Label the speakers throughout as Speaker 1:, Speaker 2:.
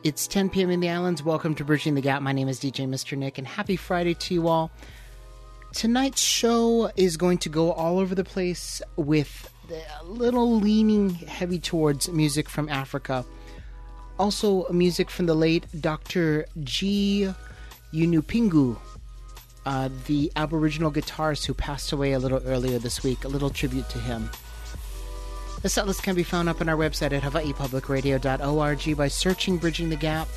Speaker 1: It's 10 p.m. in the islands. Welcome to Bridging the Gap. My name is DJ Mr. Nick, and happy Friday to you all. Tonight's show is going to go all over the place with a little leaning heavy towards music from Africa. Also, music from the late Dr. G. Unupingu, the Aboriginal guitarist who passed away a little earlier this week. A little tribute to him. The setlist can be found up on our website at hawaiipublicradio.org by searching Bridging the Gap.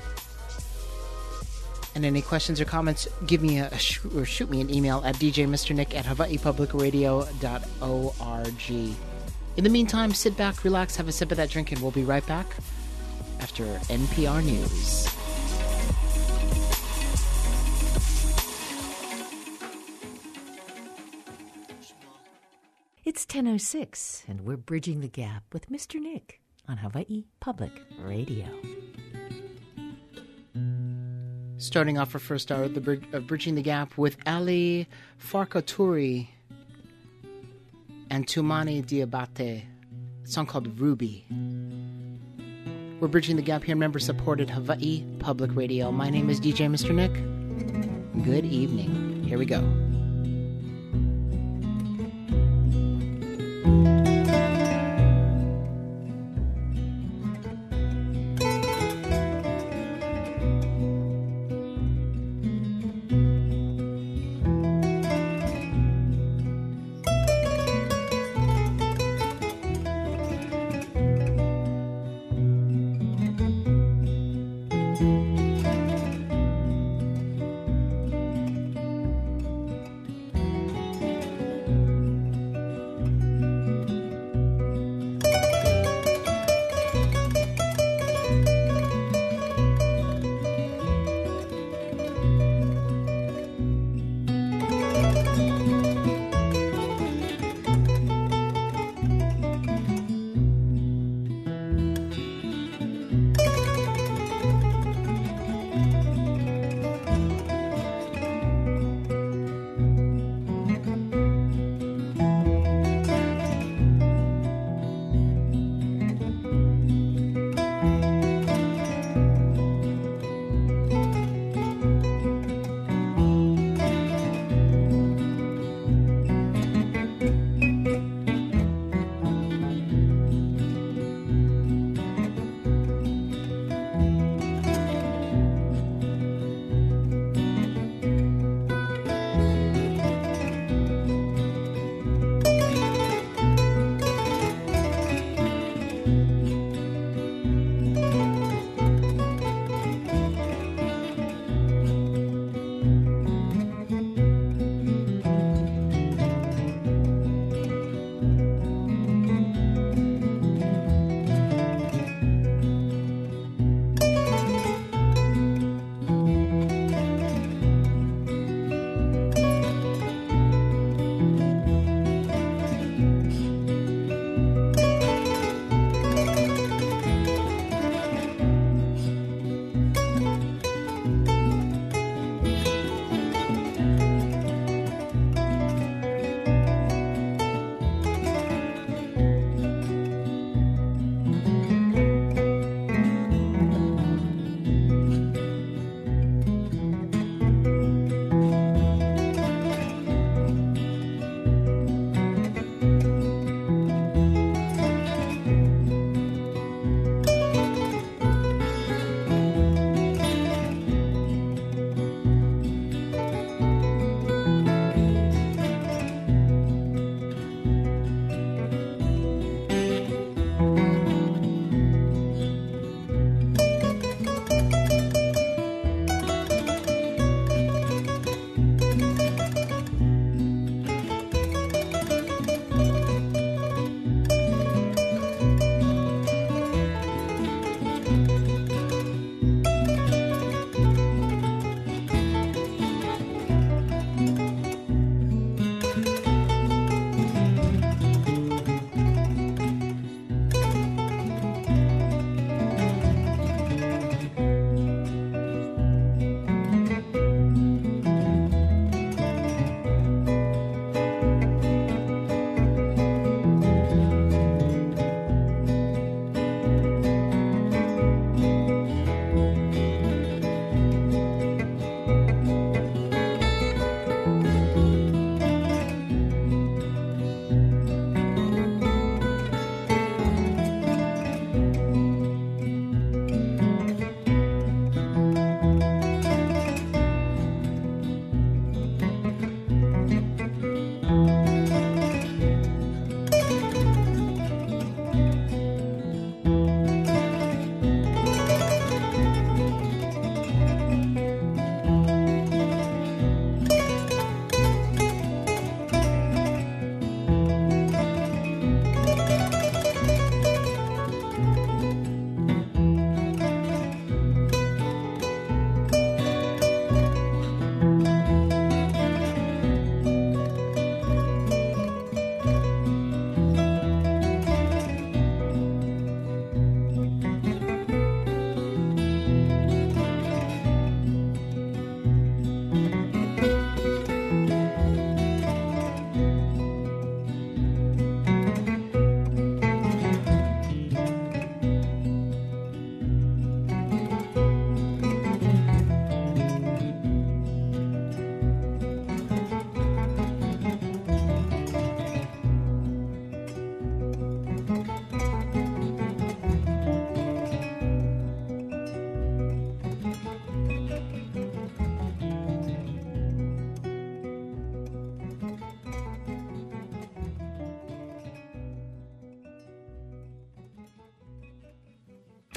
Speaker 1: And any questions or comments, give me shoot me an email at djmrnick at hawaiipublicradio.org. In the meantime, sit back, relax, have a sip of that drink, and we'll be right back after NPR News.
Speaker 2: It's 10:06, and we're Bridging the Gap with Mr. Nick on Hawaii Public Radio.
Speaker 1: Starting off our first hour of Bridging the Gap with Ali Farkaturi and Tumani Diabate, a song called Ruby. We're Bridging the Gap here, member-supported Hawaii Public Radio. My name is DJ Mr. Nick. Good evening. Here we go.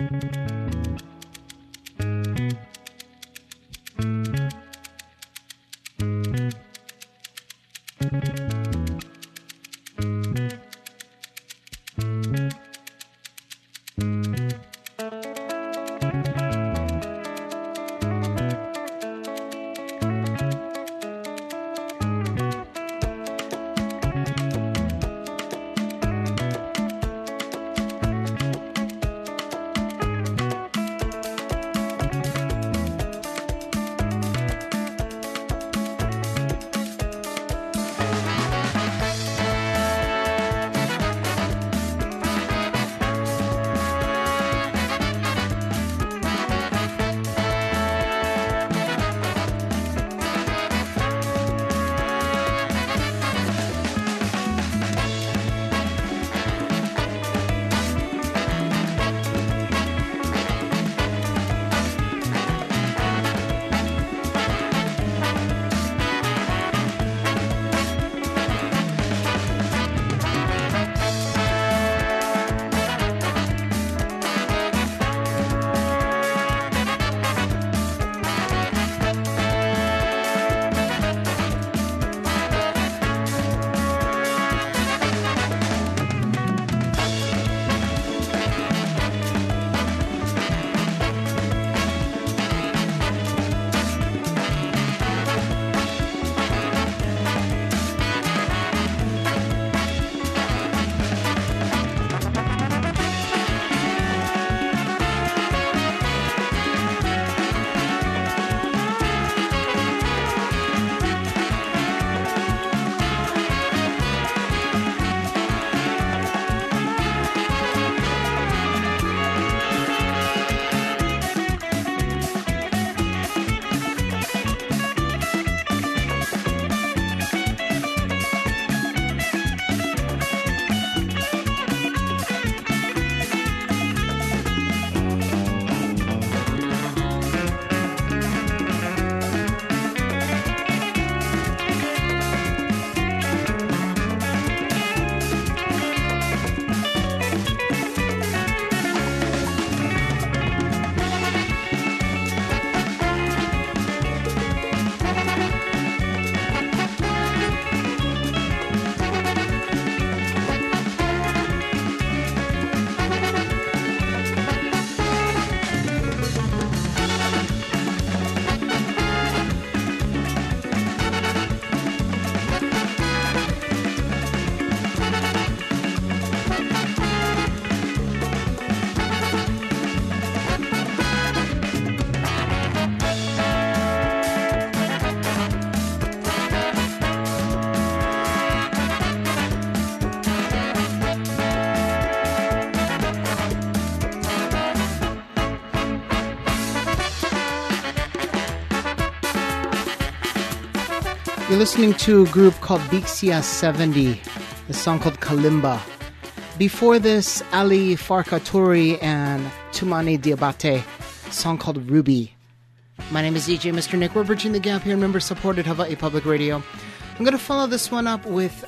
Speaker 1: You're listening to a group called Bixia 70, a song called Kalimba. Before this, Ali Farkaturi and Tumani Diabate, a song called Ruby. My name is DJ Mr. Nick. We're bridging the gap here, member-supported Hawaii Public Radio. I'm going to follow this one up with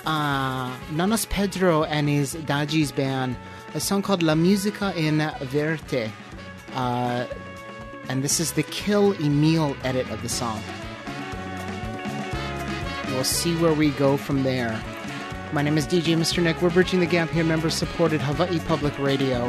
Speaker 1: Nanas Pedro and his Daji's band, a song called La Musica en Verte. And this is the Kill Emil edit of the song. We'll see where we go from there. My name is DJ Mr. Nick. We're bridging the gap here, member-supported Hawaii Public Radio.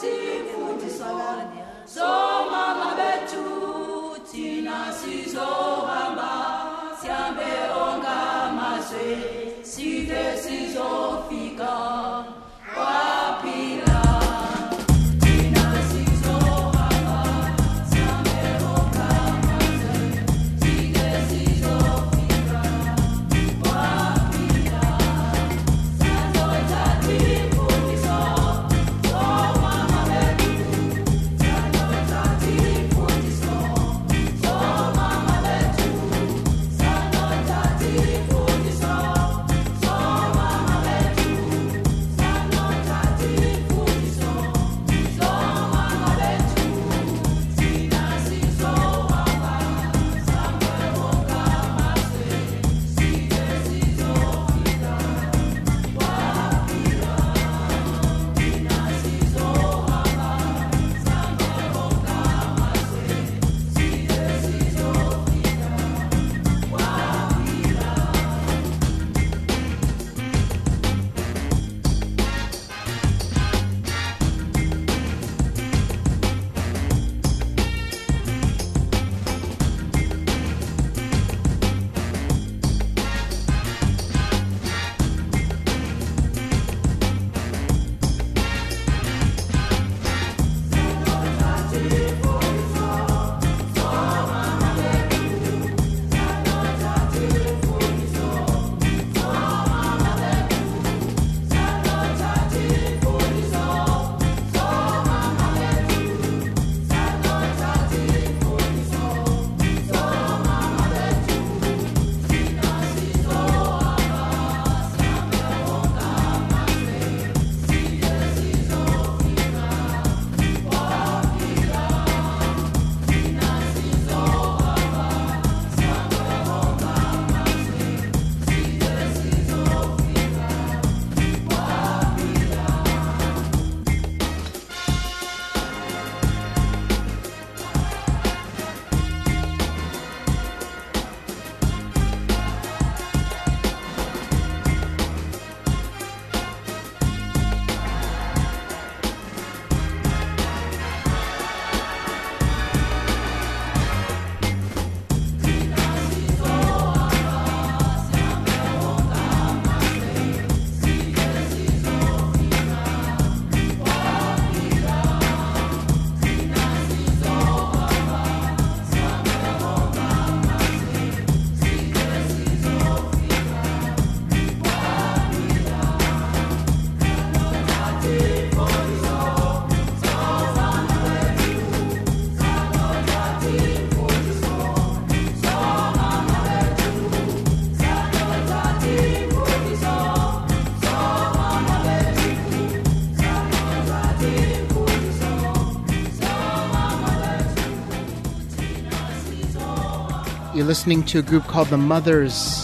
Speaker 1: You're listening to a group called The Mothers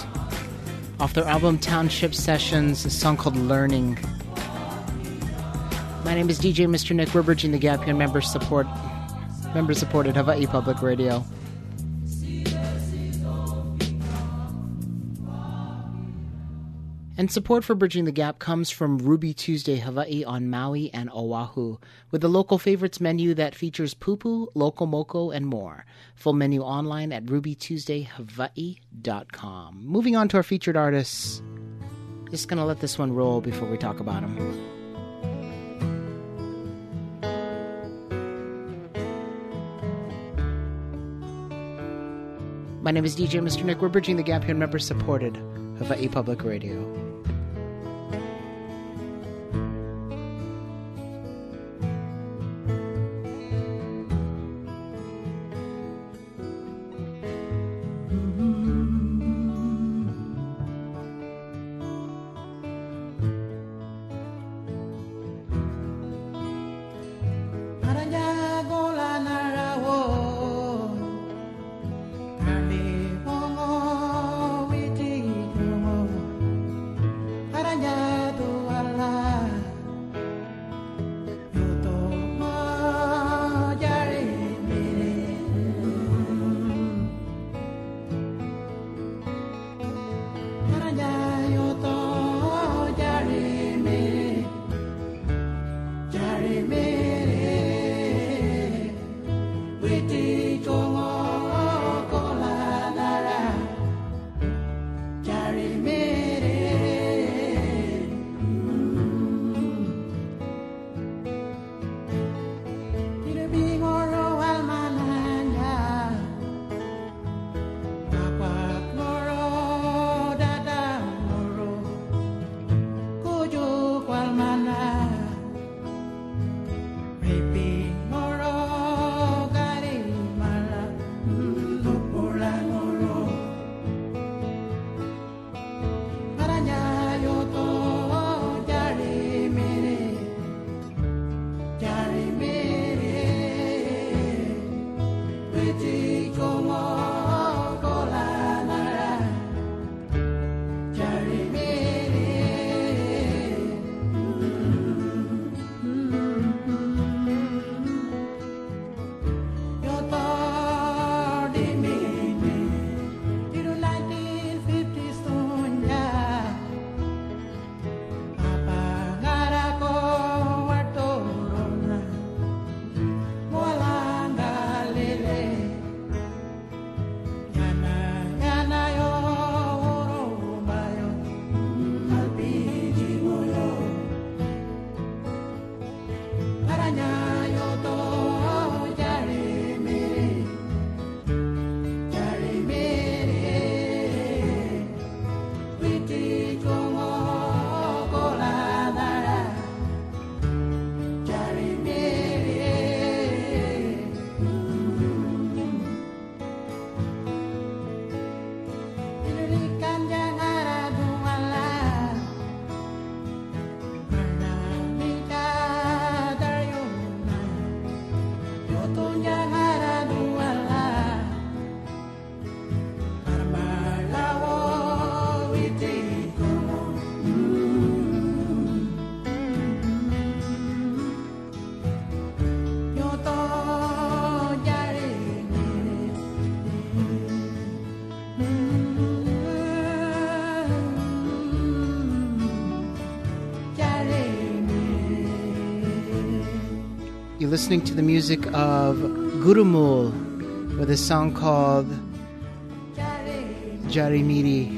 Speaker 1: off their album Township Sessions, a song called Learning. My name is DJ Mr. Nick. We're bridging the gap here, member-supported Hawaii Public Radio. And support for Bridging the Gap comes from Ruby Tuesday Hawaii on Maui and Oahu, with a local favorites menu that features pupu, loco moco, and more. Full menu online at rubytuesdayhawaii.com. Moving on to our featured artists. Just going to let this one roll before we talk about them. My name is DJ Mr. Nick. We're Bridging the Gap here, member-supported Hawaii Public Radio. You're listening to the music of Gurumul with a song called Jarimiri.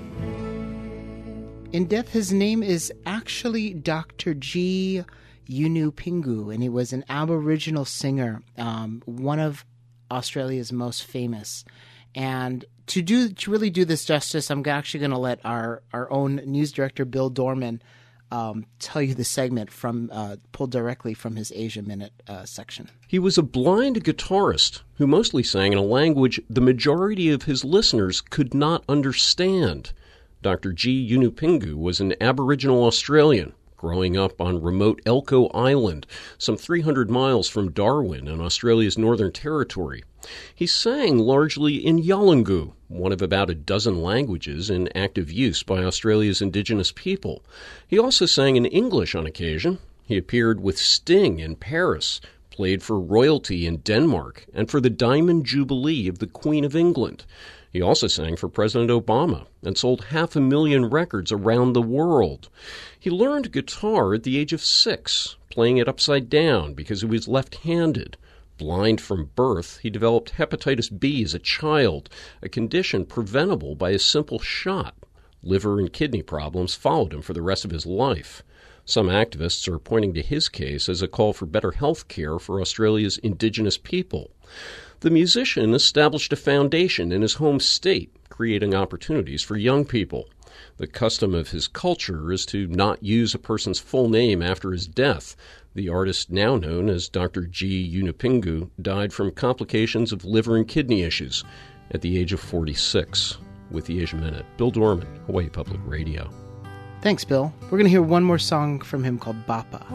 Speaker 1: In death, his name is actually Dr. G. Yunupingu, and he was an Aboriginal singer, one of Australia's most famous. And to really do this justice, I'm actually going to let our own news director, Bill Dorman, tell you the segment from pulled directly from his Asia Minute section.
Speaker 3: He was a blind guitarist who mostly sang in a language the majority of his listeners could not understand. Dr. G. Yunupingu was an Aboriginal Australian growing up on remote Elcho Island, some 300 miles from Darwin in Australia's Northern Territory. He sang largely in Yolngu, one of about a dozen languages in active use by Australia's Indigenous people. He also sang in English on occasion. He appeared with Sting in Paris, played for royalty in Denmark, and for the Diamond Jubilee of the Queen of England. He also sang for President Obama and sold 500,000 records around the world. He learned guitar at the age of 6, playing it upside down because he was left-handed. Blind from birth, he developed hepatitis B as a child, a condition preventable by a simple shot. Liver and kidney problems followed him for the rest of his life. Some activists are pointing to his case as a call for better health care for Australia's Indigenous people. The musician established a foundation in his home state, creating opportunities for young people. The custom of his culture is to not use a person's full name after his death. The artist, now known as Dr. G. Yunupingu, died from complications of liver and kidney issues at the age of 46. With the Asia Minute, Bill Dorman, Hawaii Public Radio.
Speaker 1: Thanks, Bill. We're going to hear one more song from him called Bapa.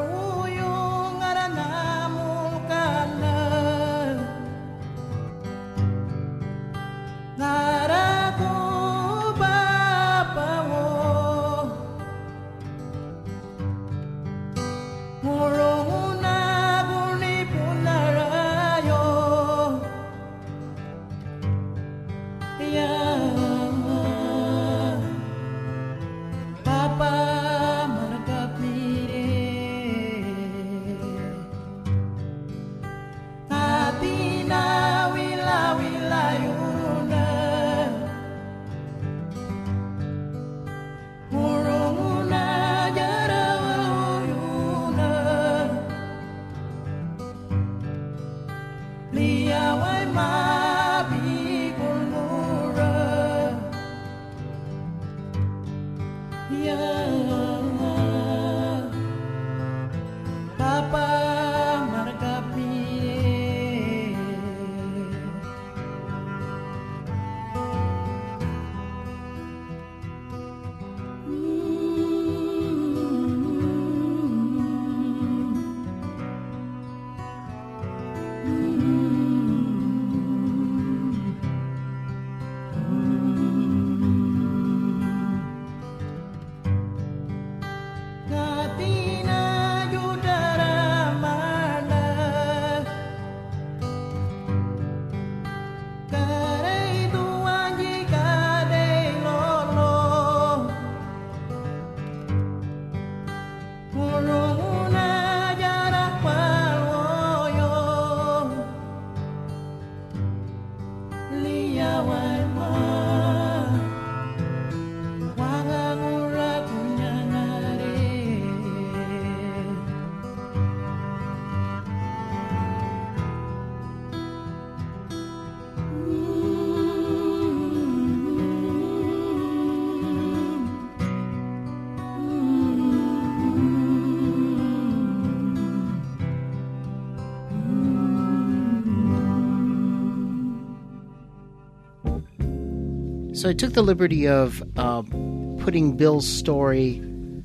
Speaker 1: So I took the liberty of putting Bill's story,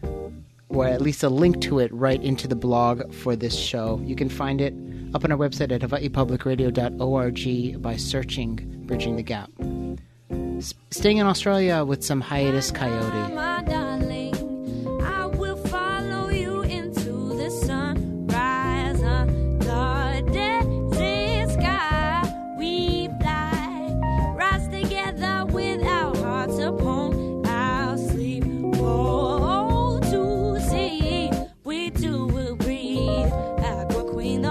Speaker 1: or at least a link to it, right into the blog for this show. You can find it up on our website at hawaiipublicradio.org by searching Bridging the Gap. Staying in Australia with some Hiatus Coyote.
Speaker 4: My darling, I will follow you into the sunrise under desert sky. We fly, rise together with our hearts upon our sleep. Oh, to see we two will breathe. Aqua Queen.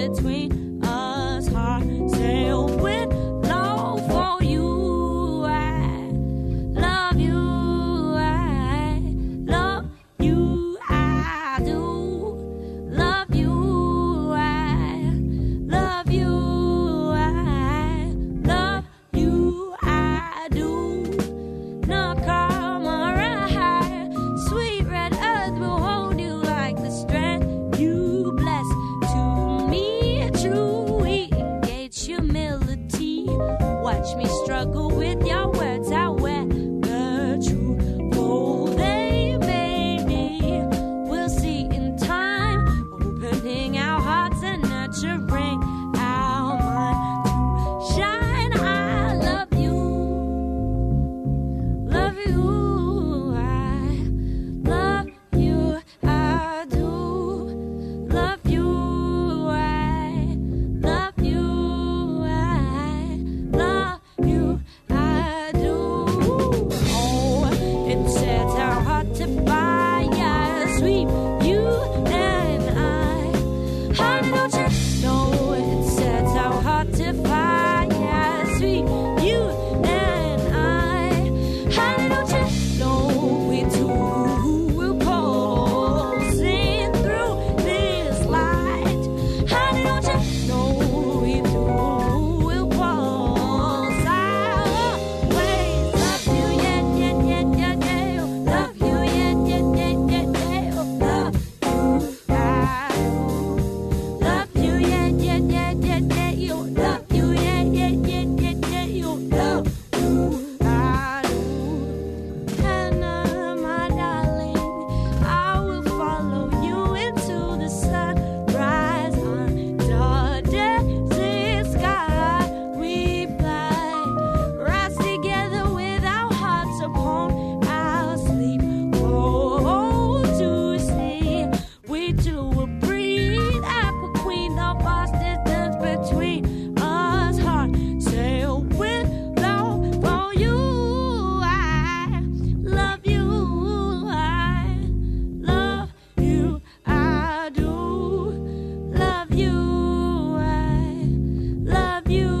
Speaker 4: between us. Heart sail with love for you. I love you. I love you. I do love you. I love you. I love you. I do. Now come around, sweet red earth will hold you like the strength you bless to me. True, we engage humility. Watch me struggle with your words. I wear the truth, for they may be. We'll see in time, opening our hearts and nurturing our mind to shine. I love you. Love you, I love you, I do love you, I love you, I love you, I do. Oh, it sets our heart to fire, sweet you and I. Honey, don't you know it sets our heart to fire, sweet you and I. Honey, don't you know we two will pulse in through this light? Honey, don't you know we two will pulse? I always love you, yeah, yeah, yeah, yeah, yeah. Love you, yeah, yeah, yeah, yeah, yeah. Love you, I love you, yeah, yeah, yeah, yeah, yeah. You love you, yeah, yeah, yeah, yeah, yeah. You love you, I do. Hannah, my darling, I will follow you into the sunrise under desert sky. We fly, rise together with our hearts upon our sleep. Oh, to see we two will breathe. Aqua queen, the vast distance between us. Heart sail with love for you. I love you. I love you. I do love you. I love you.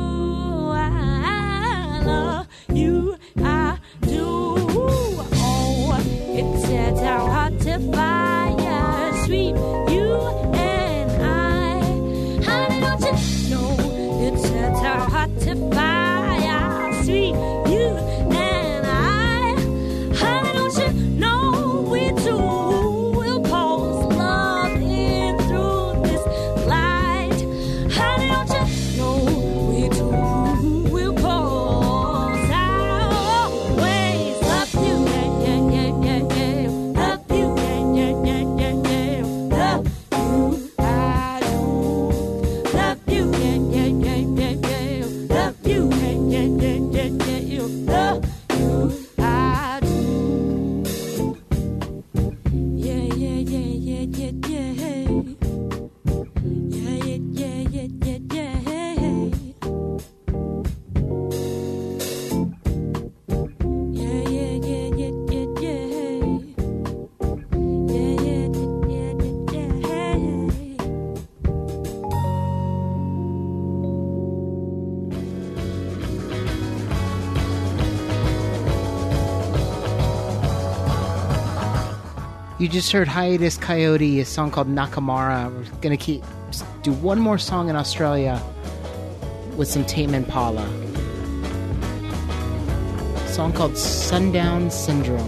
Speaker 4: I love you. I do. Oh, it sets our heart to fire, sweet you and I. Honey, don't you know it sets our heart to fire, sweet you and I. Honey, don't you know we two will pulse love in through this light? Honey, don't you know we two will pulse? I always love you, yeah, yeah, yeah, yeah, yeah. Love you, yeah, yeah, yeah, yeah, yeah. Love you, I do. Love you, yeah, yeah, yeah, yeah, yeah. Love you, yeah, yeah, yeah, yeah, yeah. You love you, I do. Yeah, yeah, yeah, yeah, yeah, yeah. Yeah, yeah, yeah, yeah, yeah, yeah. Yeah, yeah, yeah, yeah, yeah, yeah. Yeah, yeah, yeah, yeah, yeah, yeah.
Speaker 1: You just heard Hiatus Coyote, a song called Nakamura. We're gonna do one more song in Australia with some Tame Impala. A song called Sundown Syndrome.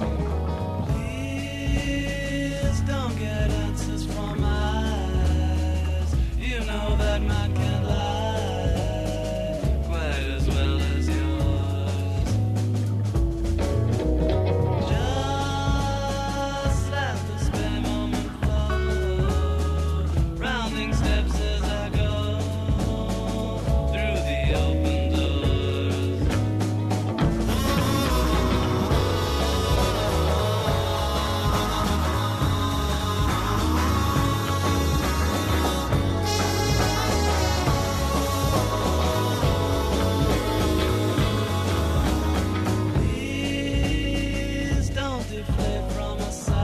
Speaker 5: Please don't get answers from eyes. You know that mine can lie quite as well as yours. Just let the spare moment flow, rounding steps as I go through the open doors.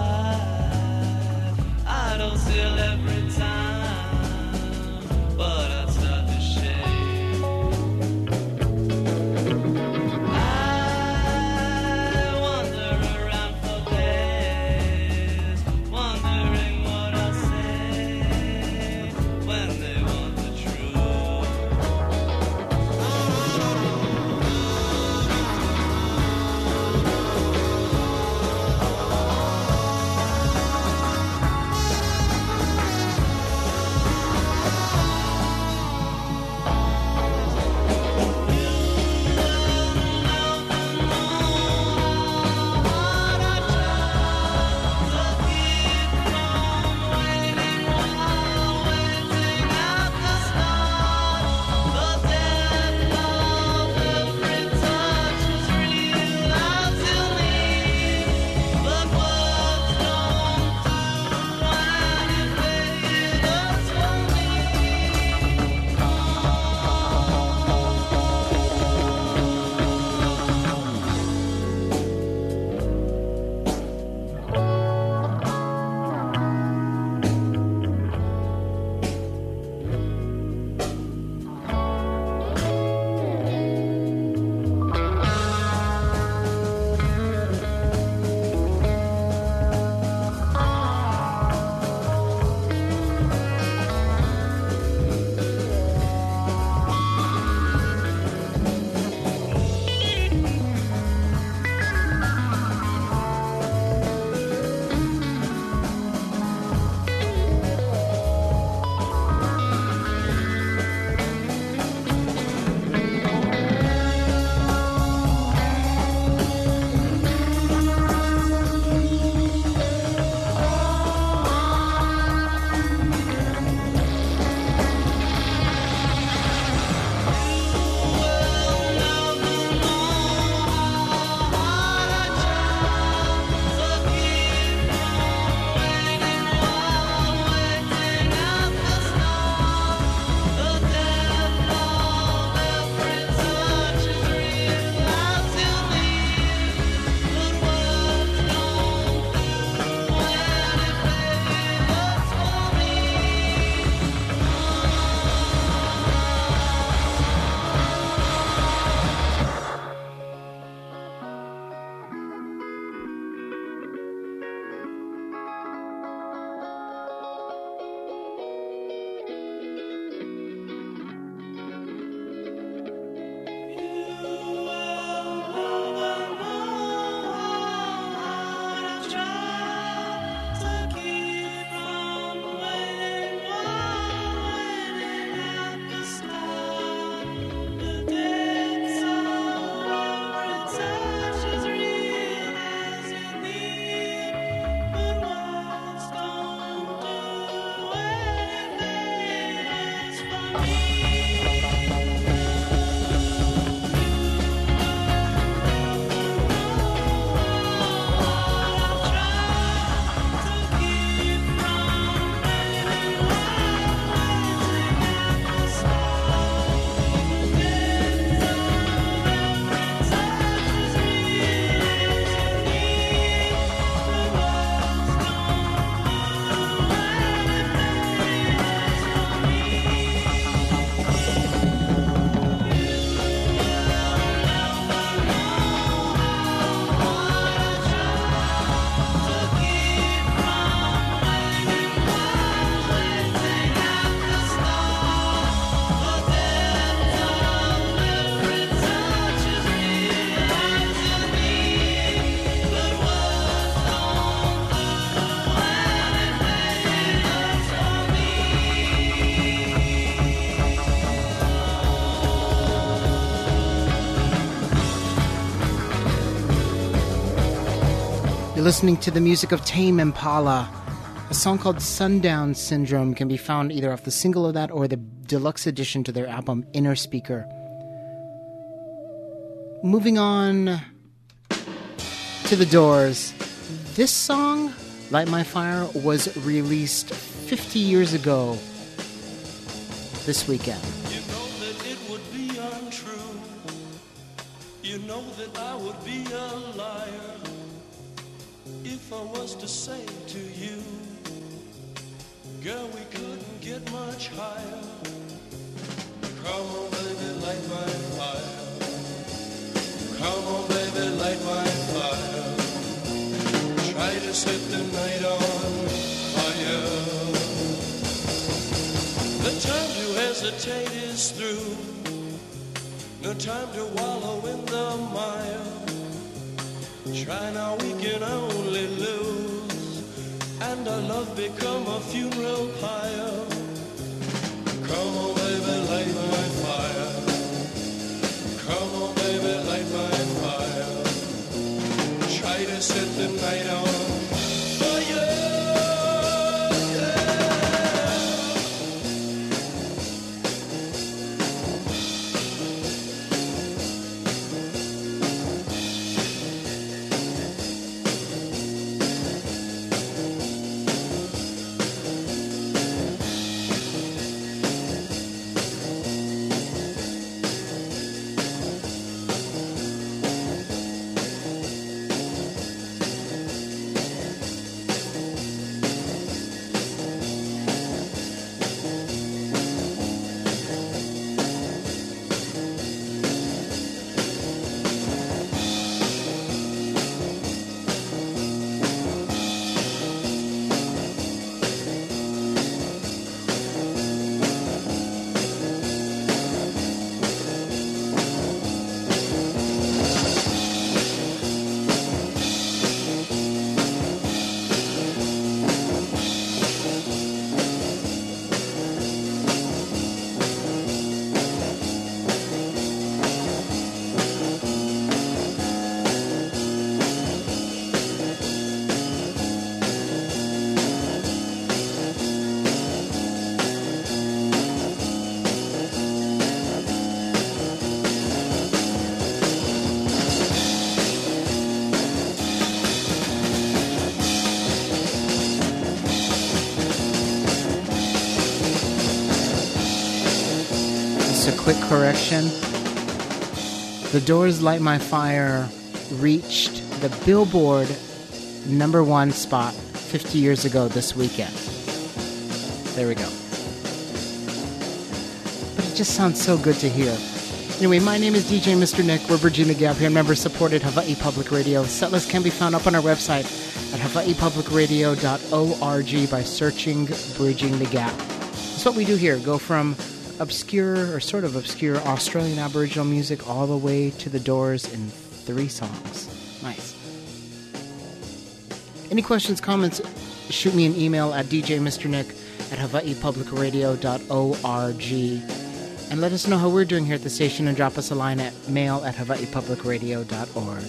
Speaker 5: Still every time, but
Speaker 1: listening to the music of Tame Impala. A song called Sundown Syndrome can be found either off the single of that or the deluxe edition to their album Inner Speaker. Moving on to The Doors. This song, Light My Fire, was released 50 years ago this weekend.
Speaker 5: You know that it would be untrue. You know that I would be a liar if I was to say to you, girl, we couldn't get much higher. Come on, baby, light my fire. Come on, baby, light my fire. Try to set the night on fire. The time to hesitate is through. No time to wallow in the mire. Try now, we can only lose, and our love become a funeral pyre. Come on, baby, light my fire. Come on, baby, light my fire. Try to set the night on fire.
Speaker 1: A quick correction. The Doors' Light My Fire reached the Billboard #1 spot 50 years ago this weekend. There we go. But it just sounds so good to hear. Anyway, my name is DJ Mr. Nick. We're Bridging the Gap here, member-supported Hawaii Public Radio. Setlist can be found up on our website at hawaiipublicradio.org by searching Bridging the Gap. That's what we do here. Go from obscure or sort of obscure Australian Aboriginal music all the way to the Doors in 3 songs. Nice. Any questions, comments, shoot me an email at djmrnick@hawaiipublicradio.org and let us know how we're doing here at the station and drop us a line at mail@hawaiipublicradio.org.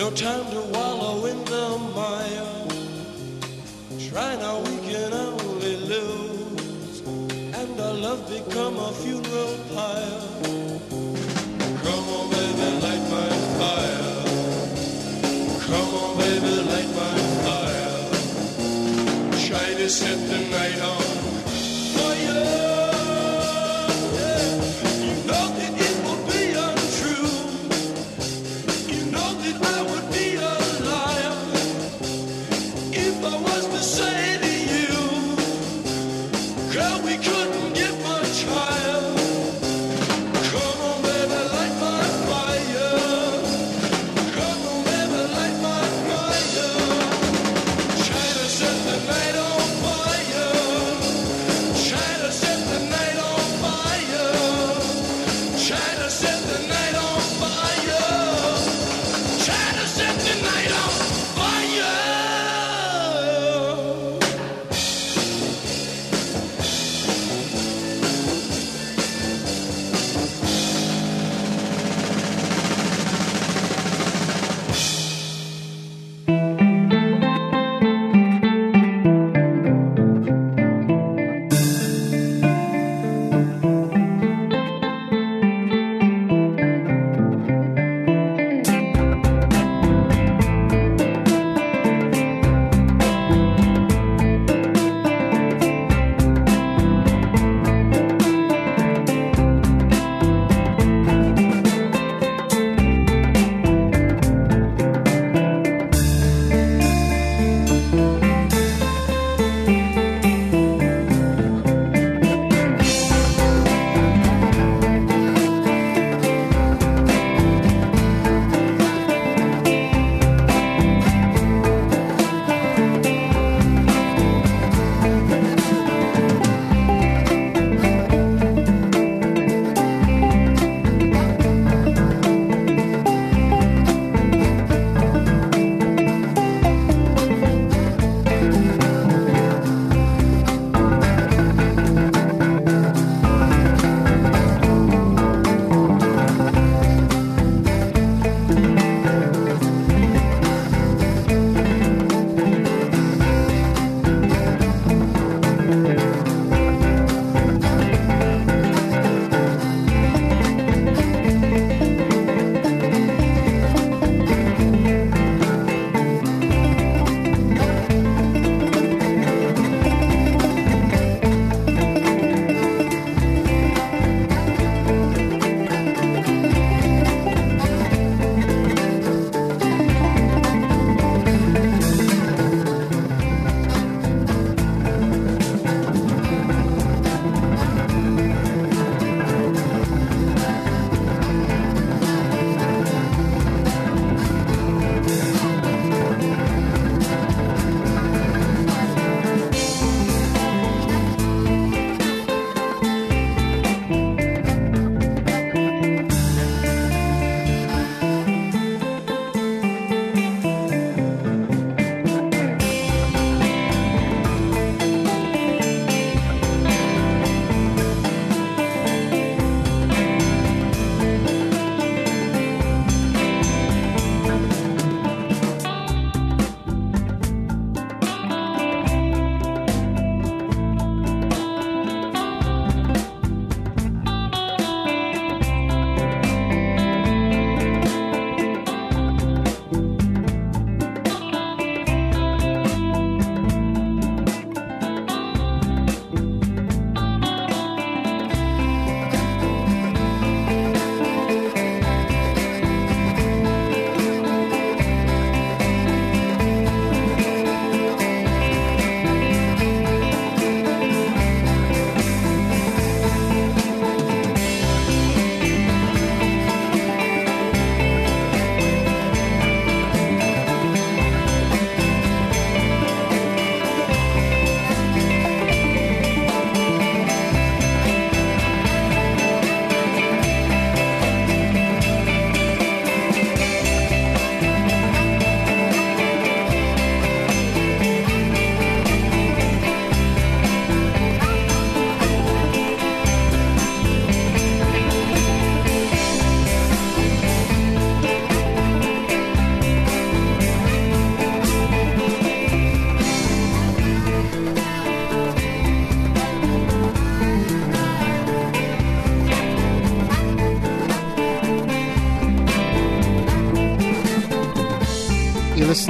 Speaker 5: No time to wallow in the mire. Try now, we can only lose, and our love become a funeral pyre. Come on, baby, light my fire. Come on, baby, light my fire. Try to set the night on fire. You know that it will be untrue. You know that I would be a liar if I was to say to you, girl, we couldn't get much higher. Come on, baby, light my fire. Come on, baby, light my fire. Try to set the night on fire. Try to set the night on fire. Try to set the night on fire. Try to set the night on fire.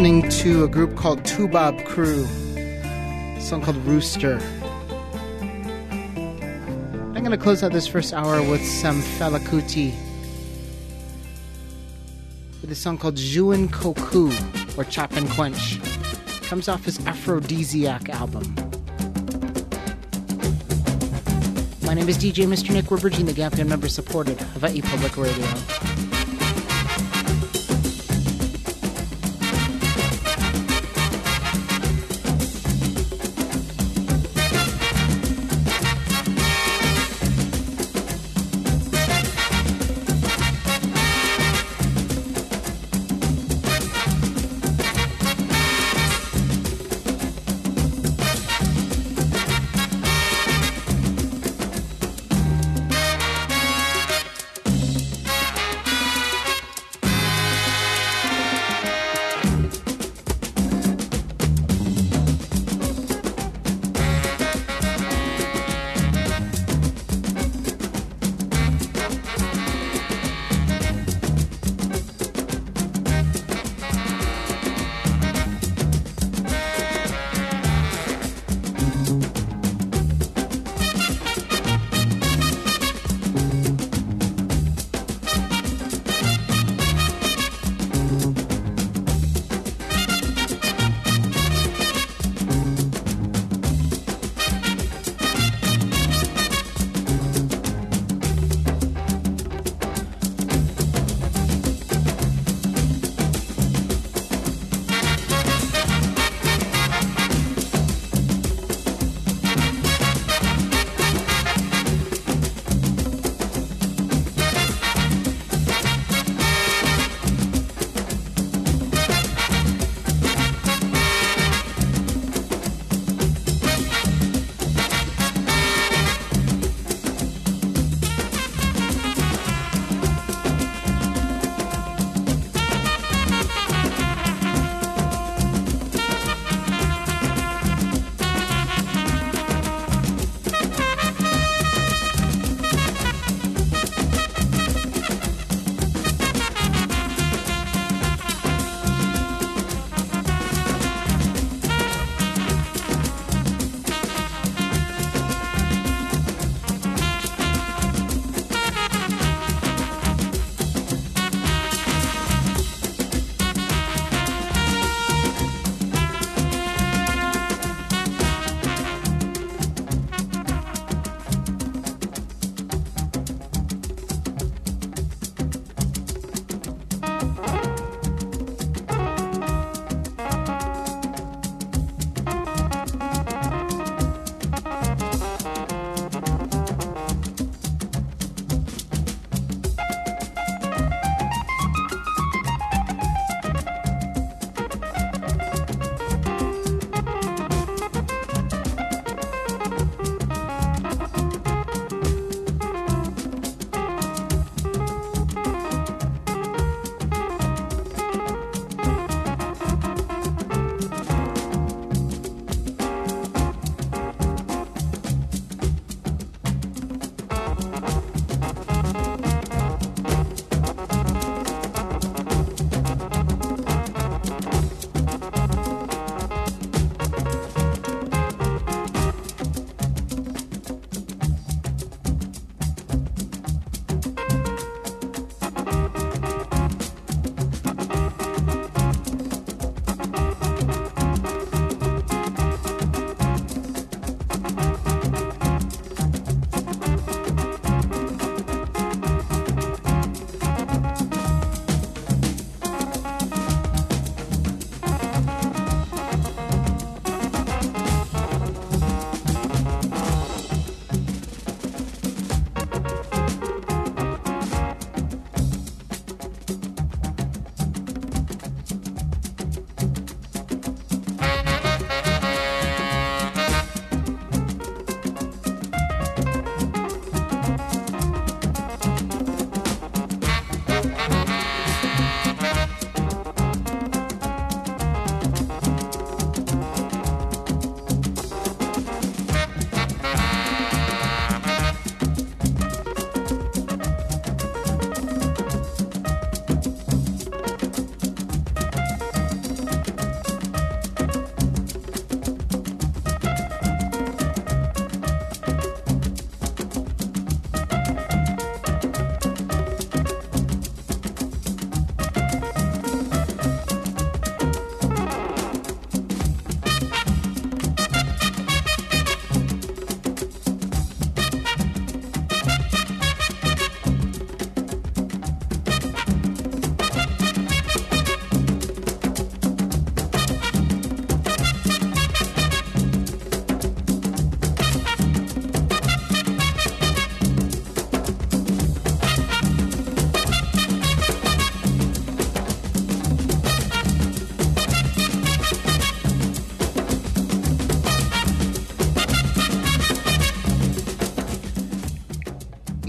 Speaker 1: listening to a group called Toubab Crew, a song called Rooster. I'm going to close out this first hour with some Fela Kuti, with a song called Juin Koku, or Chop and Quench. Comes off his Aphrodisiac album. My name is DJ Mr. Nick. We're bridging the gap, and member-supported Hawaii Public Radio.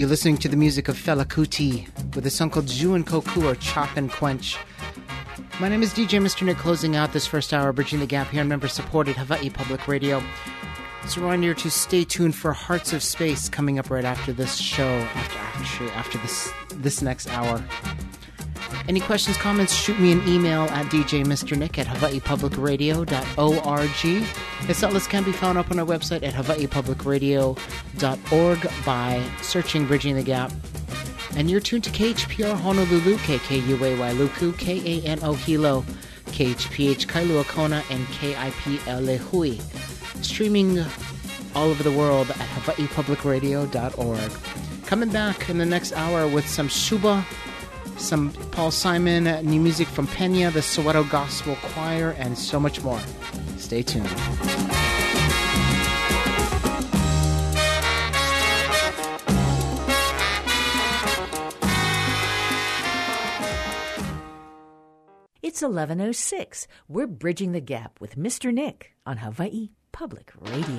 Speaker 1: You're listening to the music of Fela Kuti with a song called Zoo and Koku, or Chop and Quench. My name is DJ Mr. Nick, closing out this first hour, bridging the gap here on member-supported Hawaii Public Radio. It's a reminder to stay tuned for Hearts of Space coming up right after this show, after this next hour. Any questions, comments, shoot me an email at djmrnick at hawaiipublicradio.org. Its outlets can be found up on our website at hawaiipublicradio.org by searching Bridging the Gap. And you're tuned to KHPR Honolulu, KKUAY Luku, KANO Hilo, KHPH Kailua Kona, and KIPL Lehui. Streaming all over the world at hawaiipublicradio.org. Coming back in the next hour with some Shuba, some Paul Simon, new music from Pena, the Soweto Gospel Choir, and so much more. Stay tuned.
Speaker 2: It's 11:06. We're bridging the gap with Mr. Nick on Hawaii Public Radio.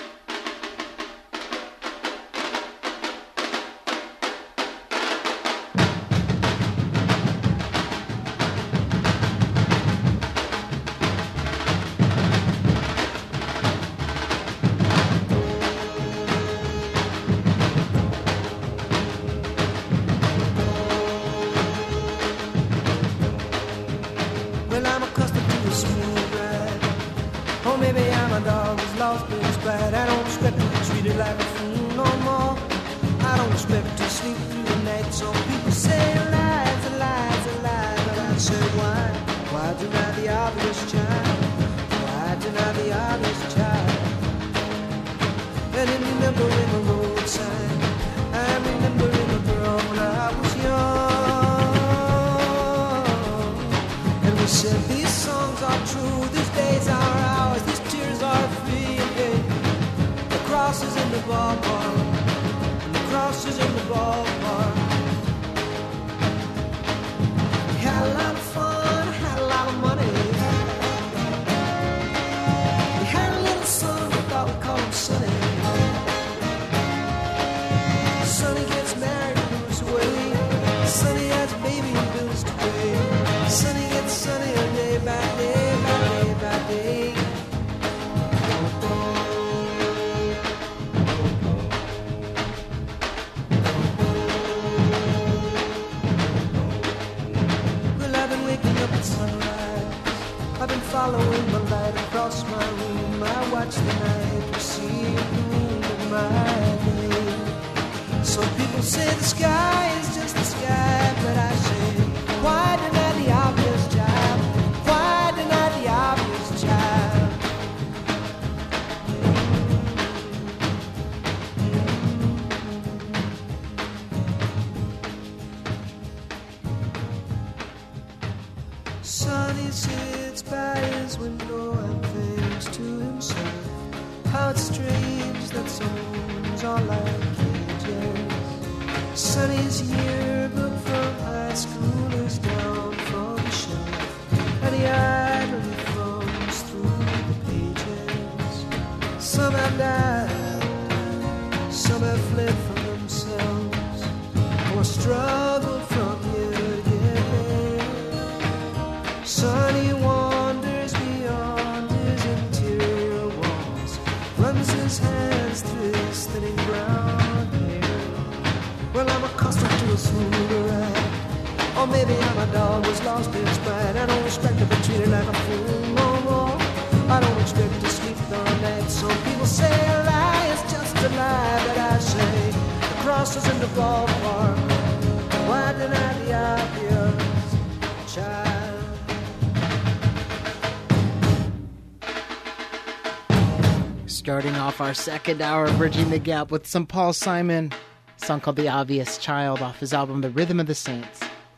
Speaker 1: Starting off our second hour, bridging the gap with some Paul Simon, a song called The Obvious Child off his album The Rhythm of the Saints.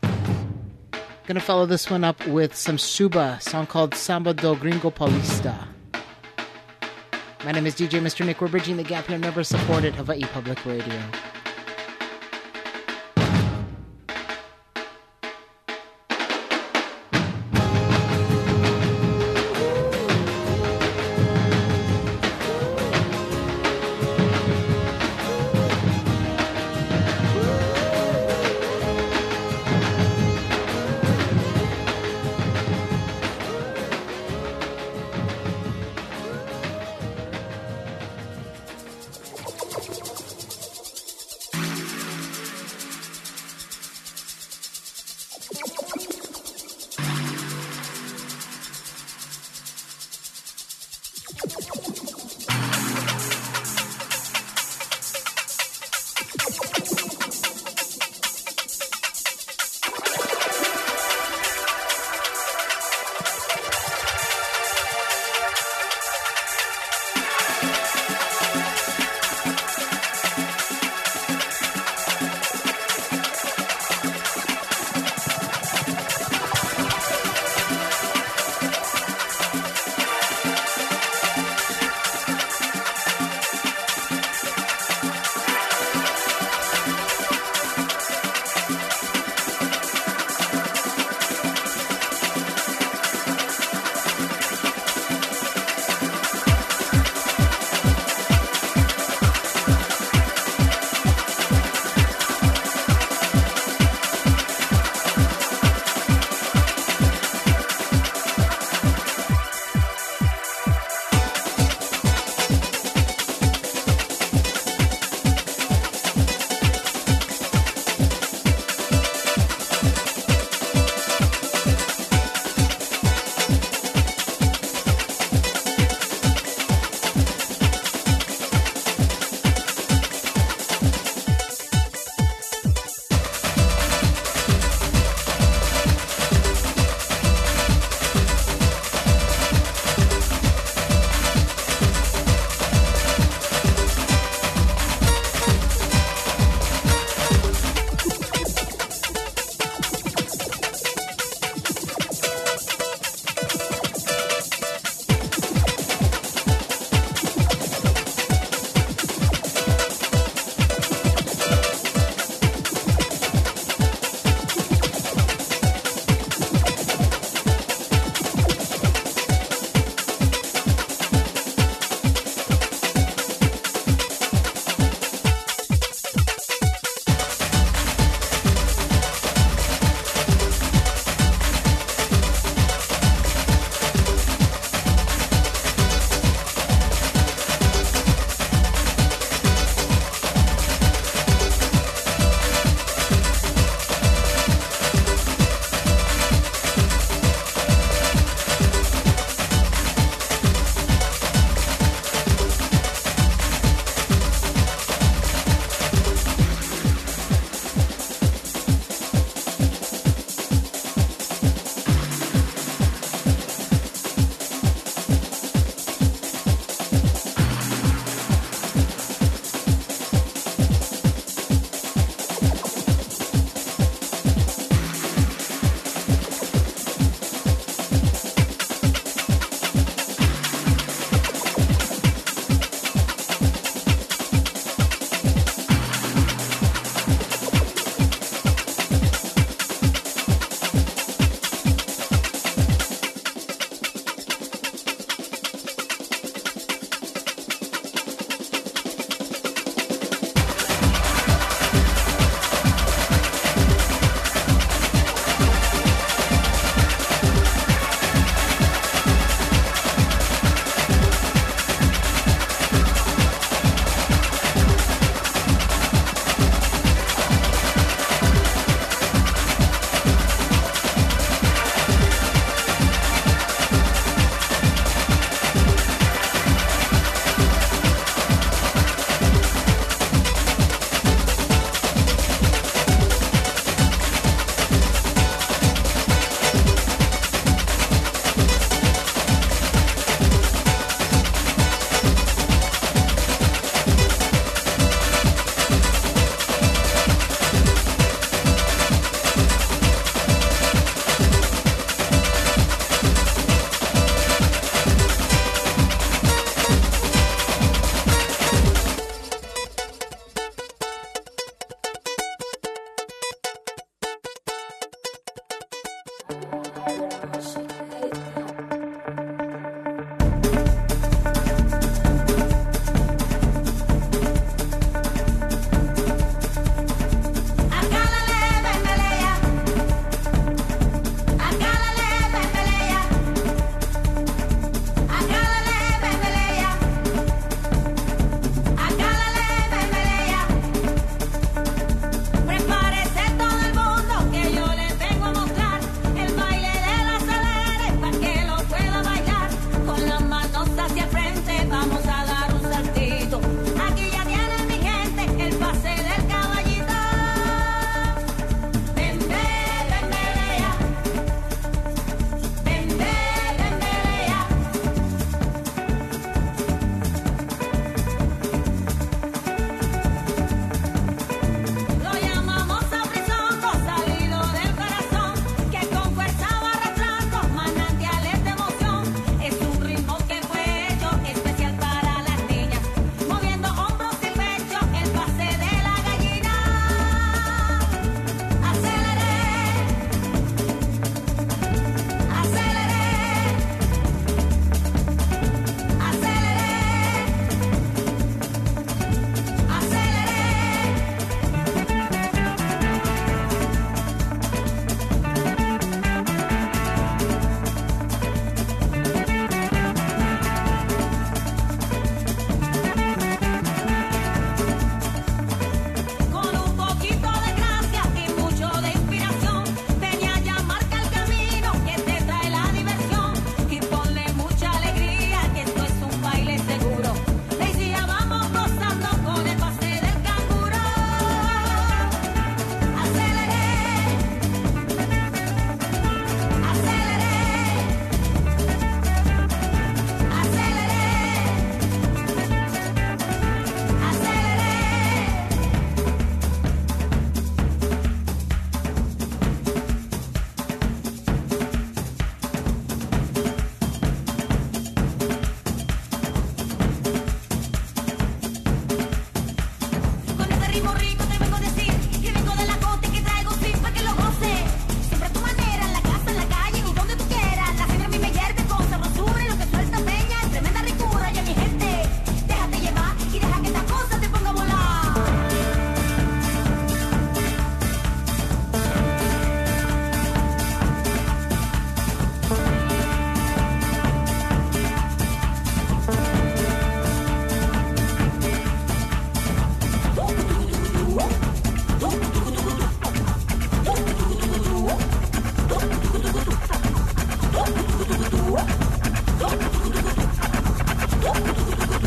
Speaker 1: Gonna follow this one up with some Suba, a song called Samba do Gringo Paulista. My name is DJ Mr. Nick. We're bridging the gap here, member-supported Hawaii Public Radio.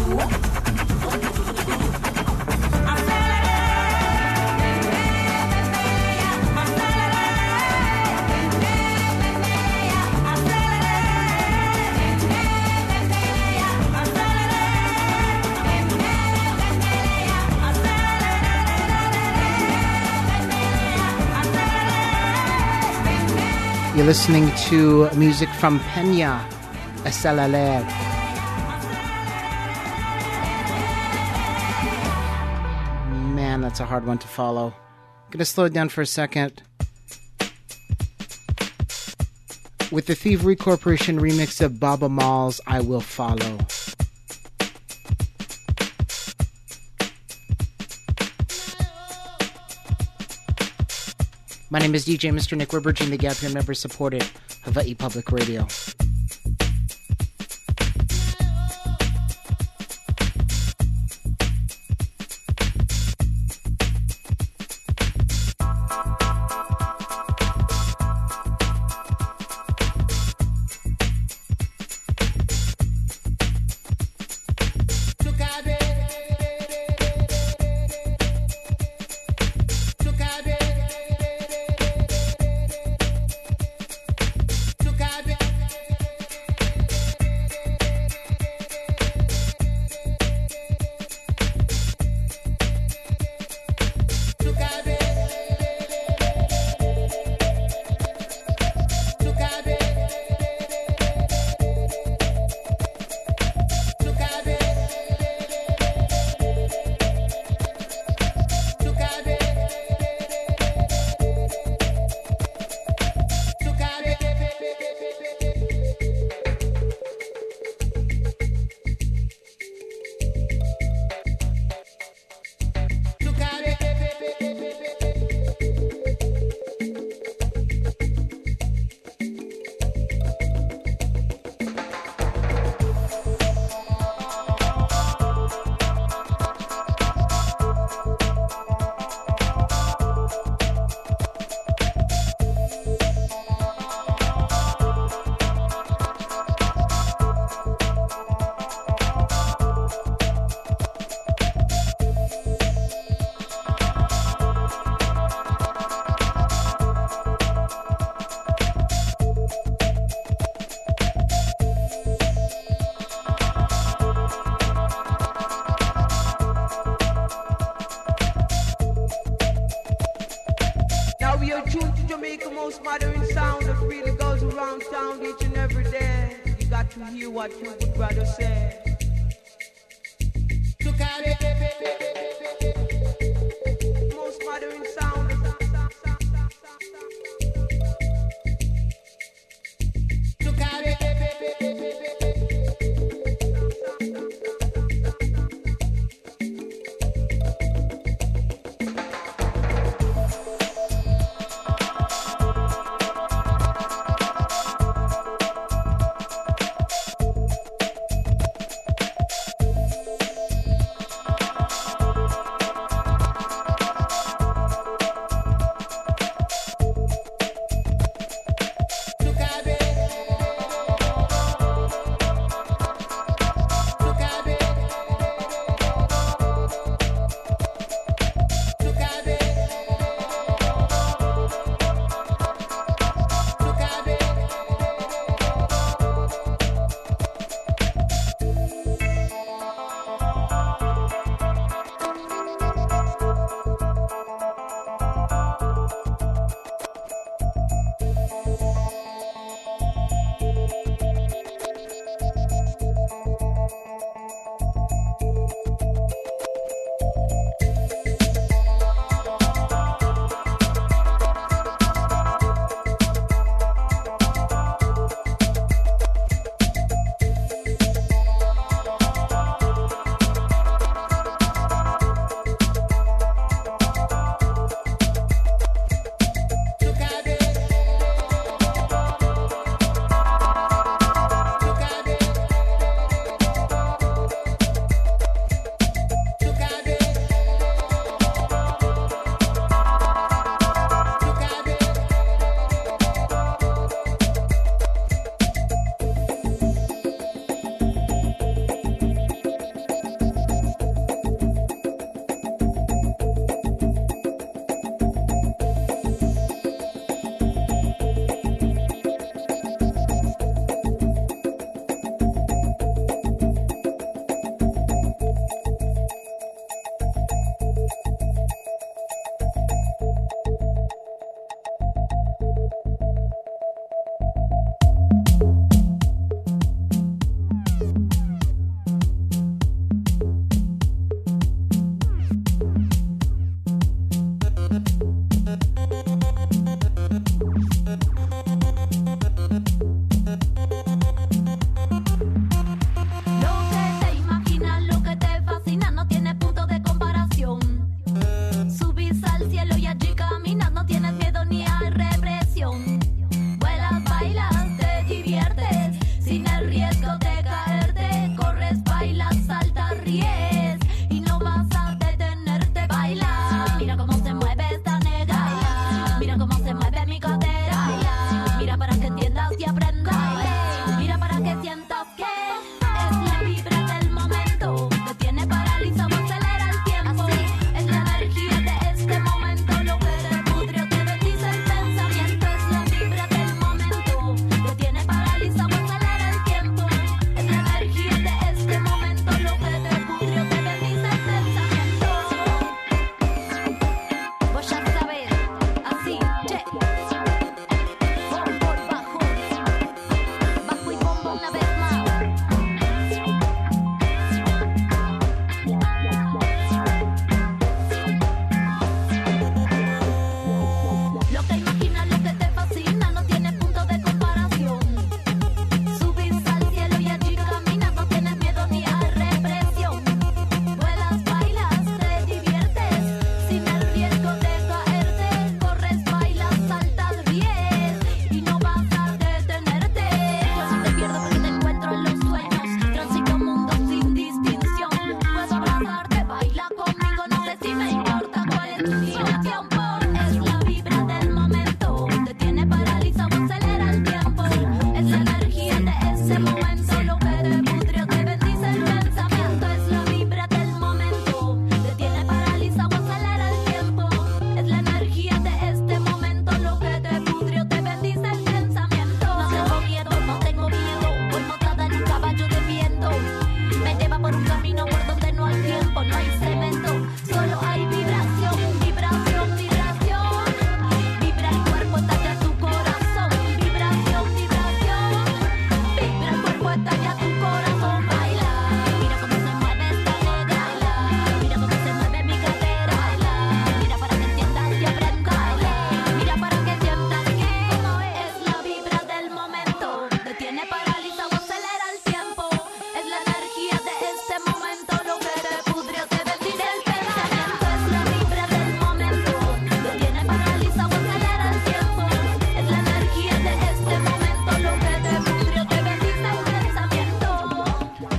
Speaker 1: You're listening to music from Pena, Esalaler. Man, that's a hard one to follow. I'm going to slow it down for a second. With the Thievery Corporation remix of Baba Maul's I Will Follow. My name is DJ Mr. Nick. We're bridging the gap. Your member supported Hawaii Public Radio.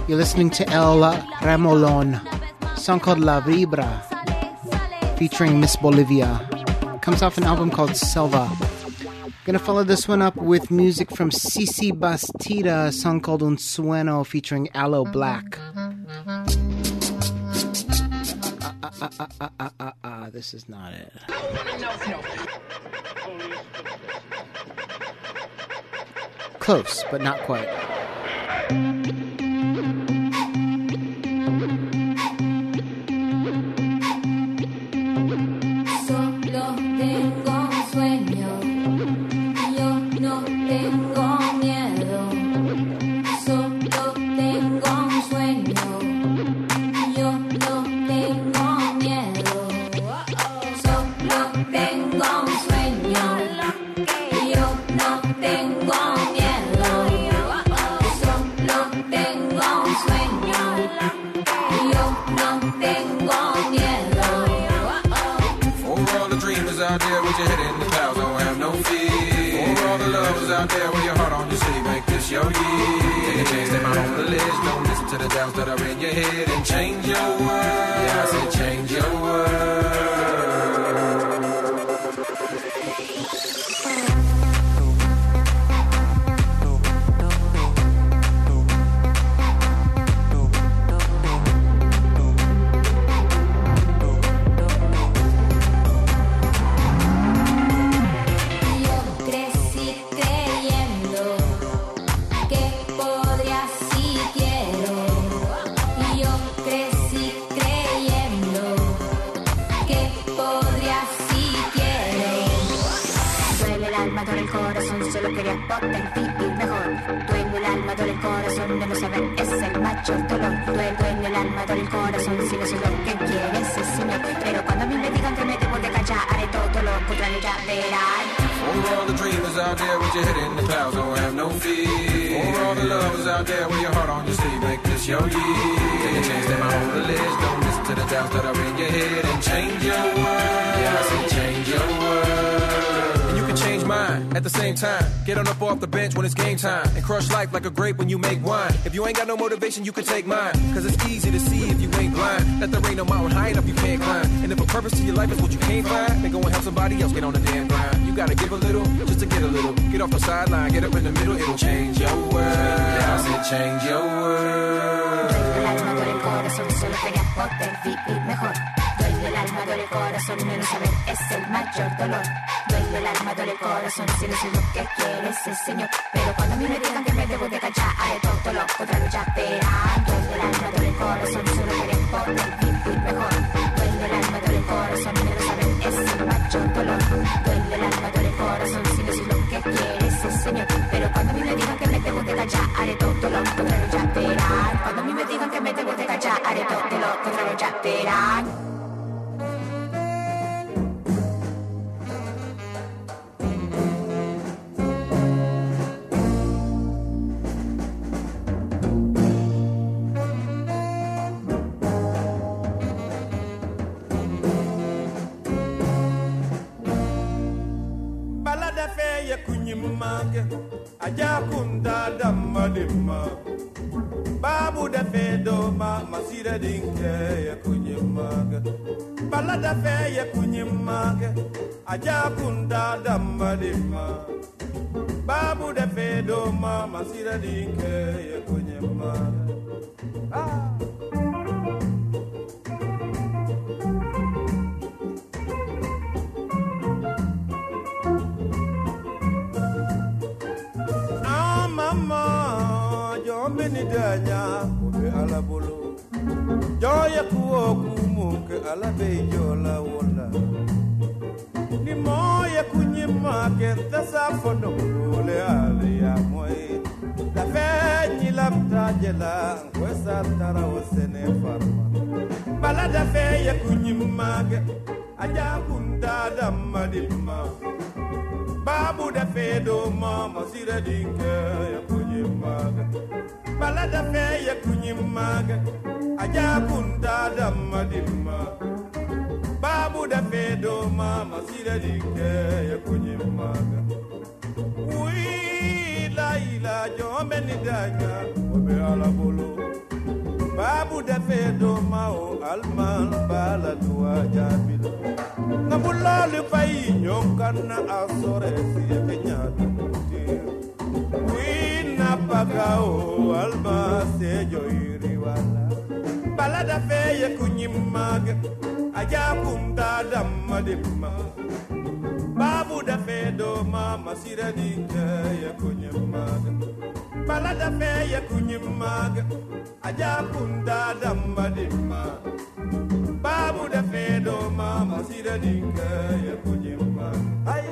Speaker 1: You're listening to El Remolon, song called La Vibra, featuring Miss Bolivia. Comes off an album called Selva. Gonna follow this one up with music from Cici Bastida, a song called Un Sueño featuring Aloe Black. This is not it. Close, but not quite.
Speaker 6: Your year. Take a chance, step out on the ledge. Don't listen to the doubts that are in your head and change your world. Yeah, I said change your world. Your year. Take a chance, step out on the ledge. Don't listen to the doubts that are in your head and change your world. Yeah, I said change your world. And you can change mine at the same time. Get on up off the bench when it's game time and crush life like a grape when you make wine. If you ain't got no motivation, you can take mine. Cause it's easy to see if you ain't blind. That there ain't no mountain high enough you can't climb. And if a purpose to your life is what you can't find, then go and help somebody else get on the damn grind. You gotta give a little just to get a little. Get off the sideline, get up in the middle, it'll change your world. Yeah, I said change your world.
Speaker 7: Solo quería poder vivir mejor. Duele el alma, duele el corazón, menos saber es el mayor dolor. Duele el alma, duele el corazón, si no soy lo que quieres, sí, señor. Pero cuando a mí me digan que me debo de callar, haré todo lo contrario, ya verán. Duele el alma, duele el corazón, solo quería poder vivir mejor. Duele el alma, duele el corazón, menos saber es el mayor dolor. Duele el alma, duele el corazón, si no soy lo que quieres, sí, señor. Pero cuando a mí me digan que me debo de callar, haré todo lo contrario, ya verán. Cuando a mí me digan que me debo de callar, haré todo lo contrario, ya verán.
Speaker 8: Balada fe ya kunyimage, aja kunda damadima. Babu da fe do ma masira dinke ya kunyimaga. Balada fe ya kunyimaga, aja kunda damadima. Babu da fe do ma masira dinke ya kunyimaga. Ah. Danya obe alabolo joya kuokumu ke alabe yola wonda ni moya kunyima ke tasa fono le ale ya moy da fenyi lamta jela wesa tara wasene farma balada fe ya kunyima ke aja kunda damadima babu da fe do mama sira dinke ya kunyima balada fe ya kunyimaga aja kunda damadima babu da fe do mama sira dike ya kunyimaga wi la ila jombe ni danya obe alabolo babu da fedo mao alman bala duwa jabil nabulalu fay nyonkana asore si kenya wina pakao alma se joiri wala bala da feye kunyimag aja kumda damma dimma babu da fedo mama siradi ya kunyimag bala da feye kunyimag aja kumda damma dimma babu da fedo mama siradi ya kunyimag ay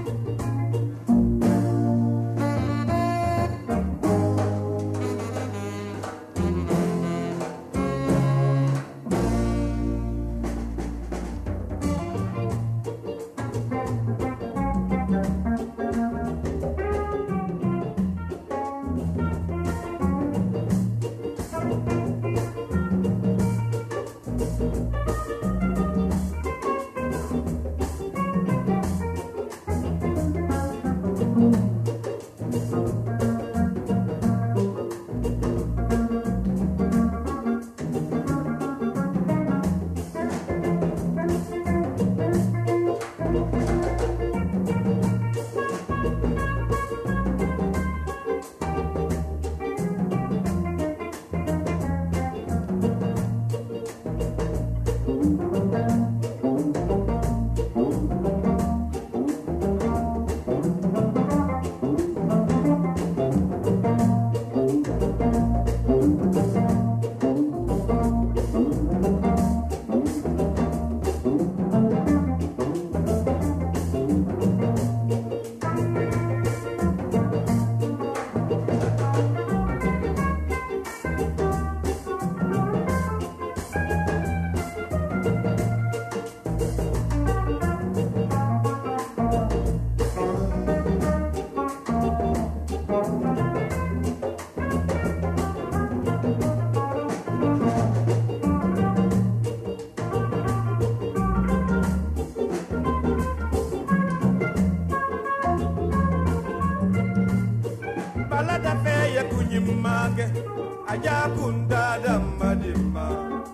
Speaker 8: ajakunda damadima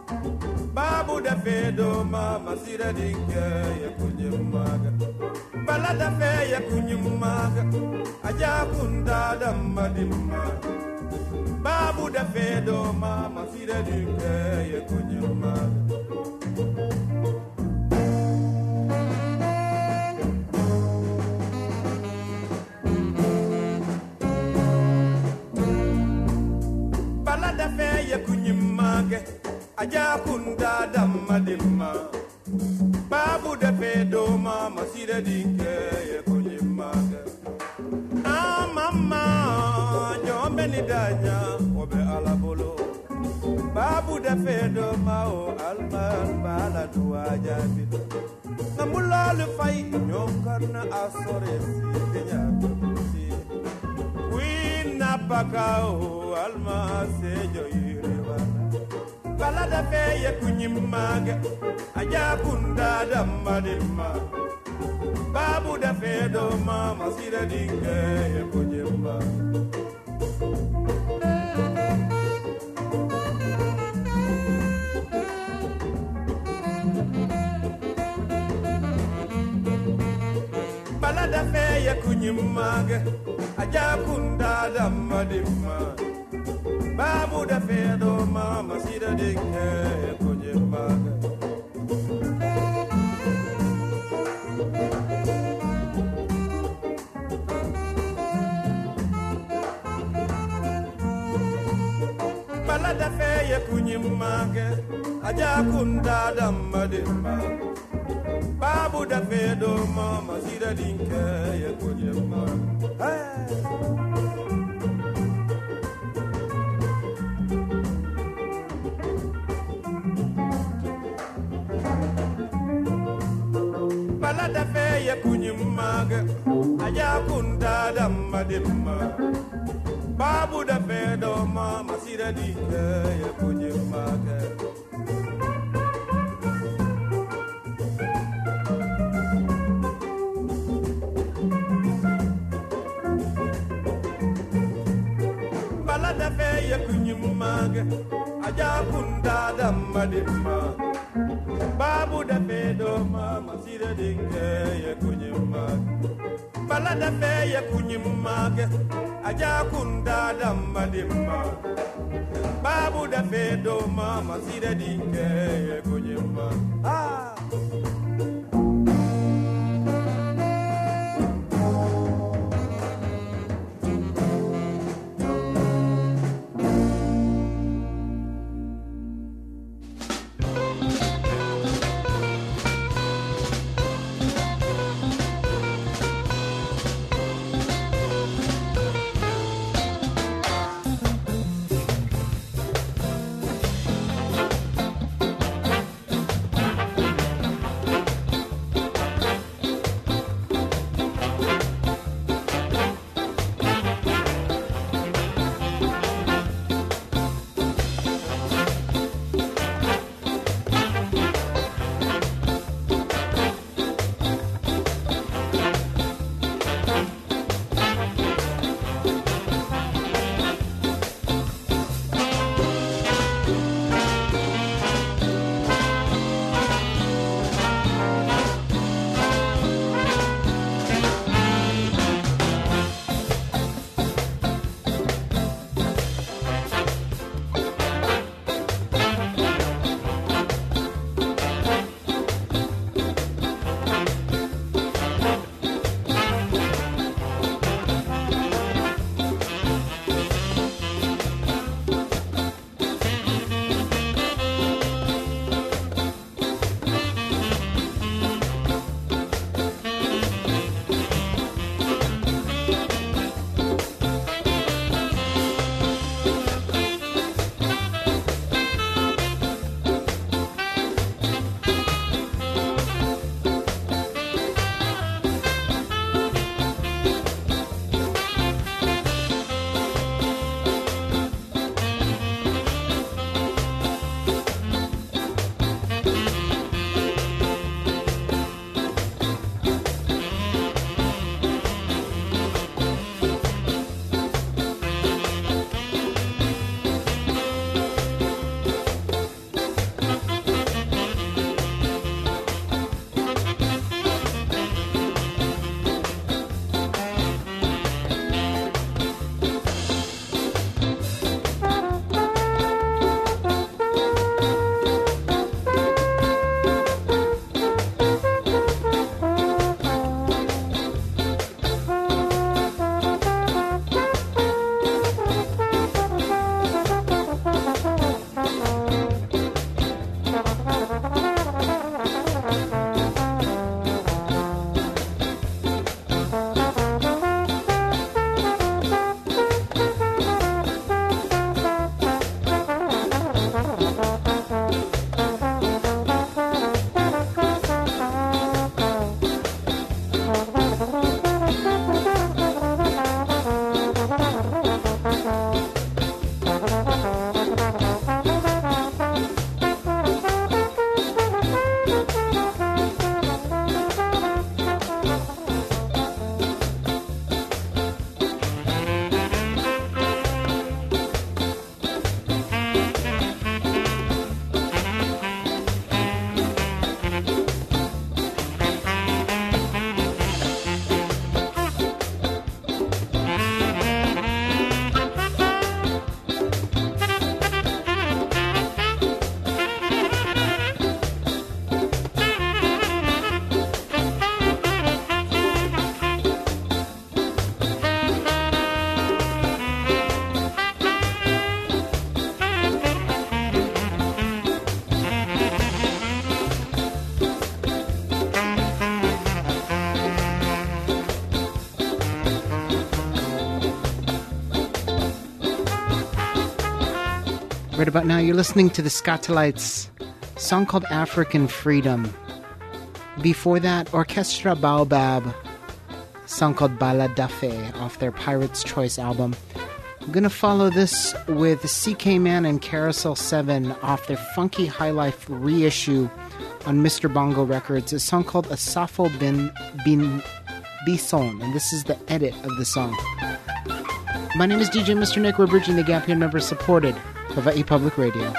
Speaker 8: babu da fedo mama sira dinga ya kunyimaga bala da fe ya kunyimaga ajakunda damadima babu da fedo mama sira dinga ya kunyimaga aja kunda damma dimma babu da fedo mama sira dinke ya kunyimaga mama jombe ni danya obe alabolo babu da fedo mao alman bala duwa jabi namulal fay nyokarna asore si kenya si wina pakao alma se joyire bala da fe ya kunyimaga aja kunda damma dimma babu da fe do mama sira dinga ya kunyimaga bala da fe ya kunyimaga aja kunda damma dimma babu da fedo mama sira dinga kunyimaga bala da fe kunyimaga aja kunda damma dimma babu da fedo mama sira dinga kunyimaga da fe ya kunyimaga aja kunda damma dimma babu da fe do mama sira dinga ya kunyimaga bala da fe ya kunyimaga Ajakunda dammadimma Babu da fedo mama sira dinge ye kunyimma Bala da fe ye kunyimma Ajakunda dammadimma Babu da fedo mama sira dinge ye kunyimma Ah
Speaker 1: Right about now, you're listening to the Skatalites, a song called African Freedom. Before that, Orchestra Baobab, a song called Bala Dafe off their Pirate's Choice album. I'm going to follow this with CK Man and Carousel 7 off their Funky High Life reissue on Mr. Bongo Records, a song called Asafo Bin Bison, and this is the edit of the song. My name is DJ Mr. Nick. We're bridging the gap here, member supported. Hawaii Public Radio.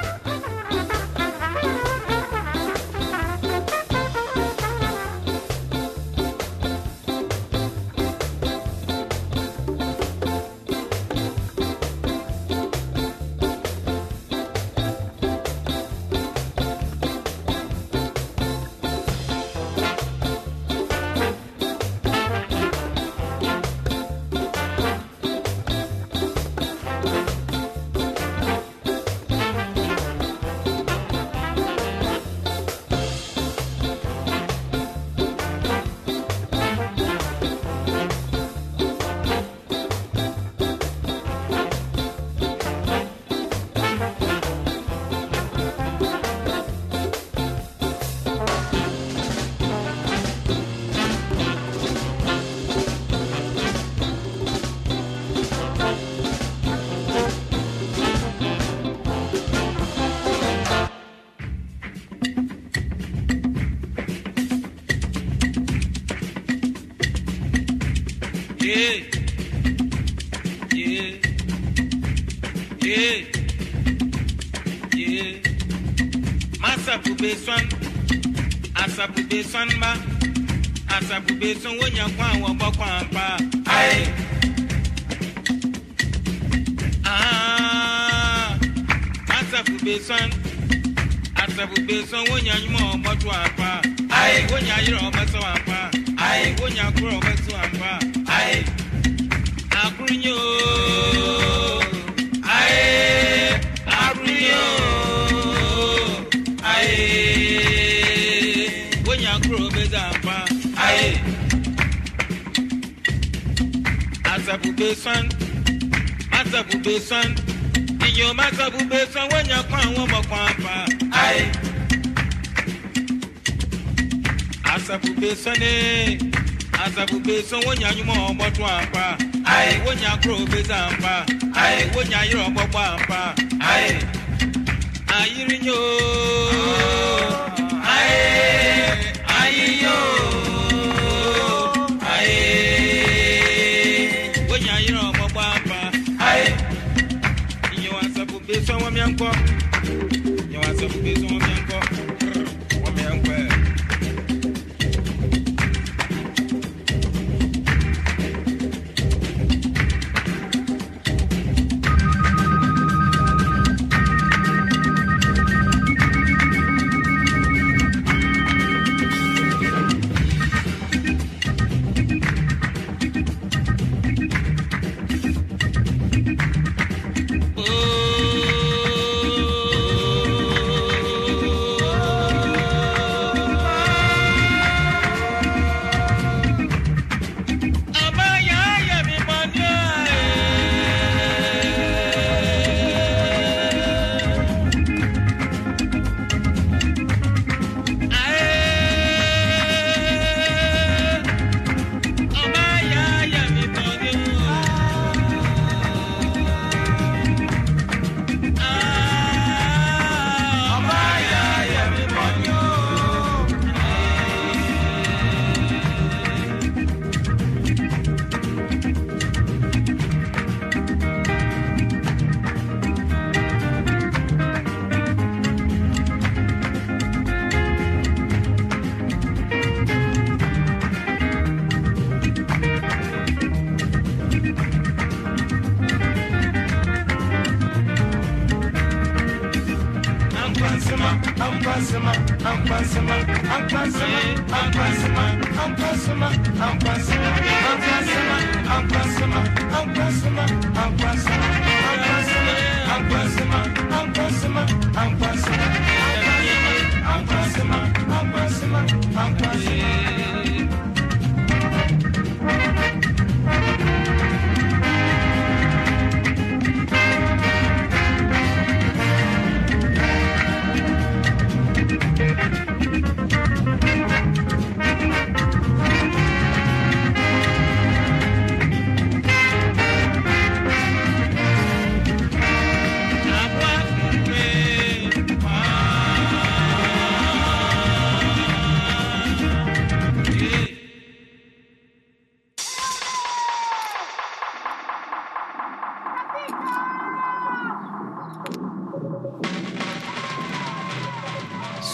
Speaker 9: Asabubeson wonya kwa wo bokwa pa ai Asabubeson wonya nyuma oboto apa ai wonya yiro oboto apa ai wonya kuro oboto apa ai akrunyo ai akrunyo ai wonya kuro oboto apa ai Asabubeson inyo Asabubeson wonya kwa wo bokwa pa ai Asabubeson wonya nyuma oboto apa ai wonya kro beza apa ai wonya yiro obobo apa ai ayirinyo ai ayiyo Asabubeson wa mianko yo Asabubeson wa mianko wa mianko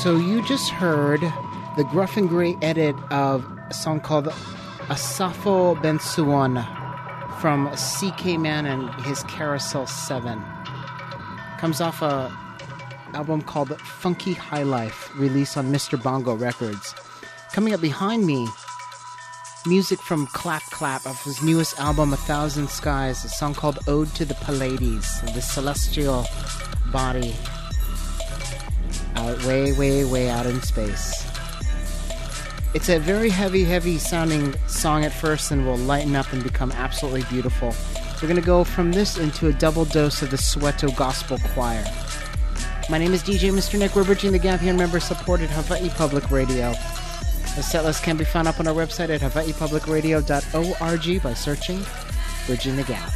Speaker 1: So you just heard the Gruff and Grey edit of a song called Asafo Bensuon from CK Man and his Carousel 7. Comes off a album called Funky High Life, released on Mr. Bongo Records. Coming up behind me, music from Clap Clap of his newest album, 1,000 Skies, a song called Ode to the Pleiades, the celestial body out way, way, way out in space. It's a very heavy sounding song at first and will lighten up and become absolutely beautiful. We're going to go from this into a double dose of the Soweto Gospel Choir. My name is DJ Mr. Nick. We're bridging the gap here, member-supported Hawaii Public Radio. The setlist can be found up on our website at hawaiipublicradio.org by searching Bridging the Gap.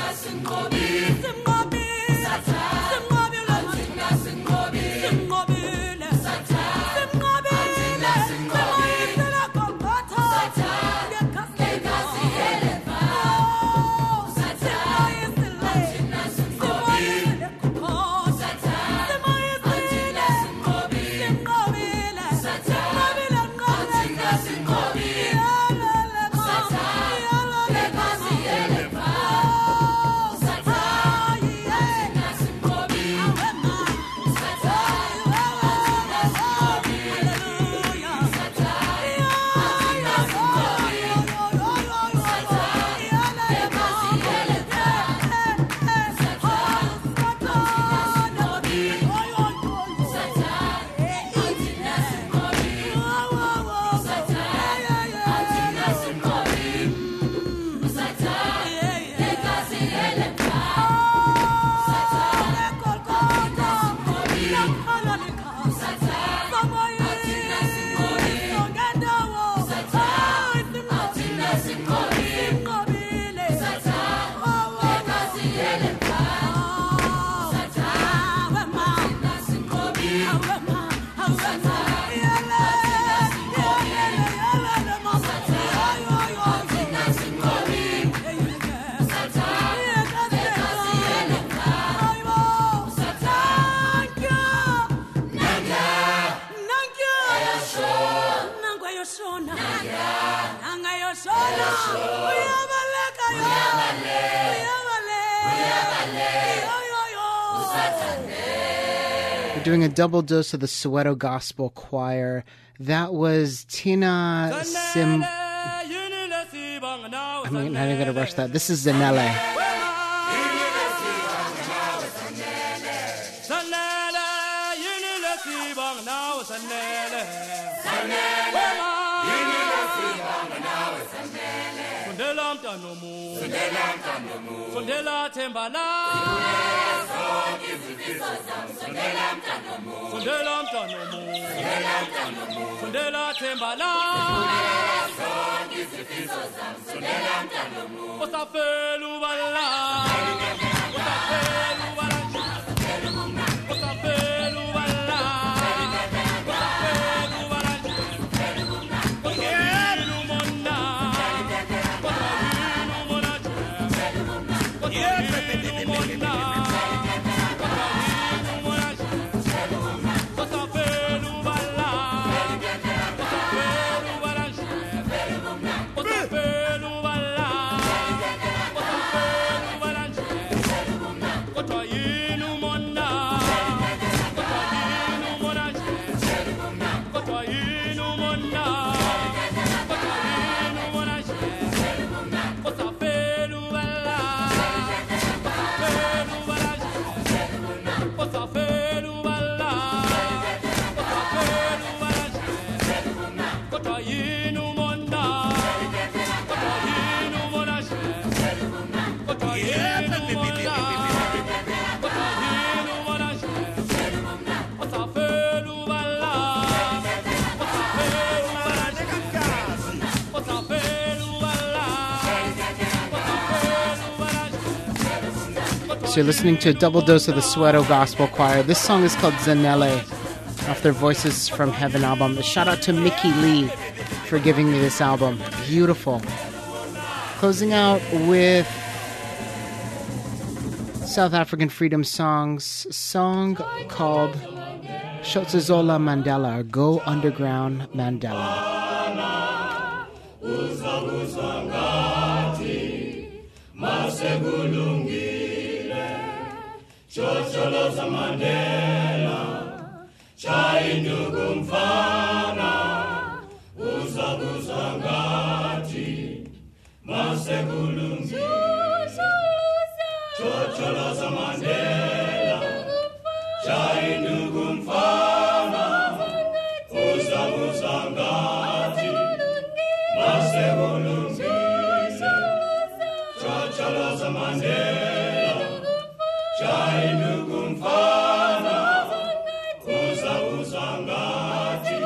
Speaker 1: We're doing a double dose of the Soweto Gospel Choir. That was Tina Sim. I mean, I'm going to rush that. This is Zanele. So you're listening to a double dose of the Soweto Gospel Choir. This song is called Zanele, off their Voices from Heaven album. A shout out to Mickey Lee for giving me this album. Beautiful. Closing out with South African freedom songs, a song called Shotsezola Mandela, or Go Underground Mandela.
Speaker 8: Chocholoza Mandela, Chaindugu mfana, uzaguza ngati, masekulungi. Chocholoza Mandela, Chaindugu mfana, uzaguza ngati, masekulungi. Chocholoza Mandela, Chaindugu mfana, uza ngati,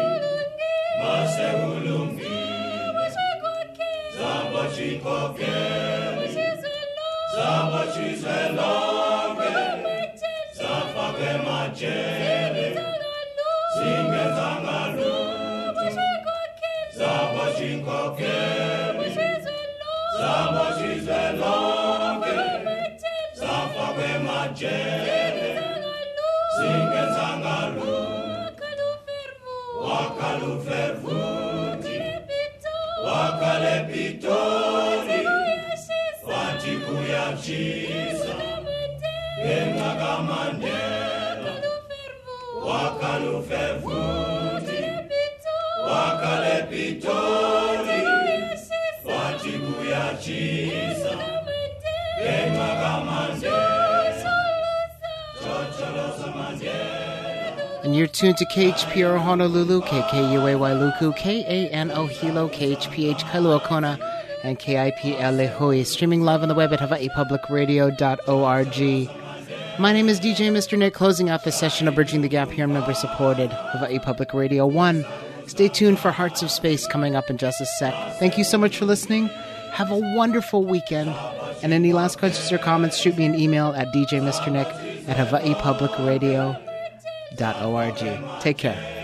Speaker 8: masehulungi, zamba chikokeli,
Speaker 1: And you're tuned to KHPR Honolulu, KKUAY Luku, KANO Hilo, KHPH Kailua Kona, and KIPL Lehui, streaming live on the web at hawaiipublicradio.org. My name is DJ Mr. Nick, closing out this session of Bridging the Gap here on member-supported Hawaii Public Radio 1. Stay tuned for Hearts of Space coming up in just a sec. Thank you so much for listening. Have a wonderful weekend. And any last questions or comments, shoot me an email at djmrnick@hawaiipublicradio.org. Take care.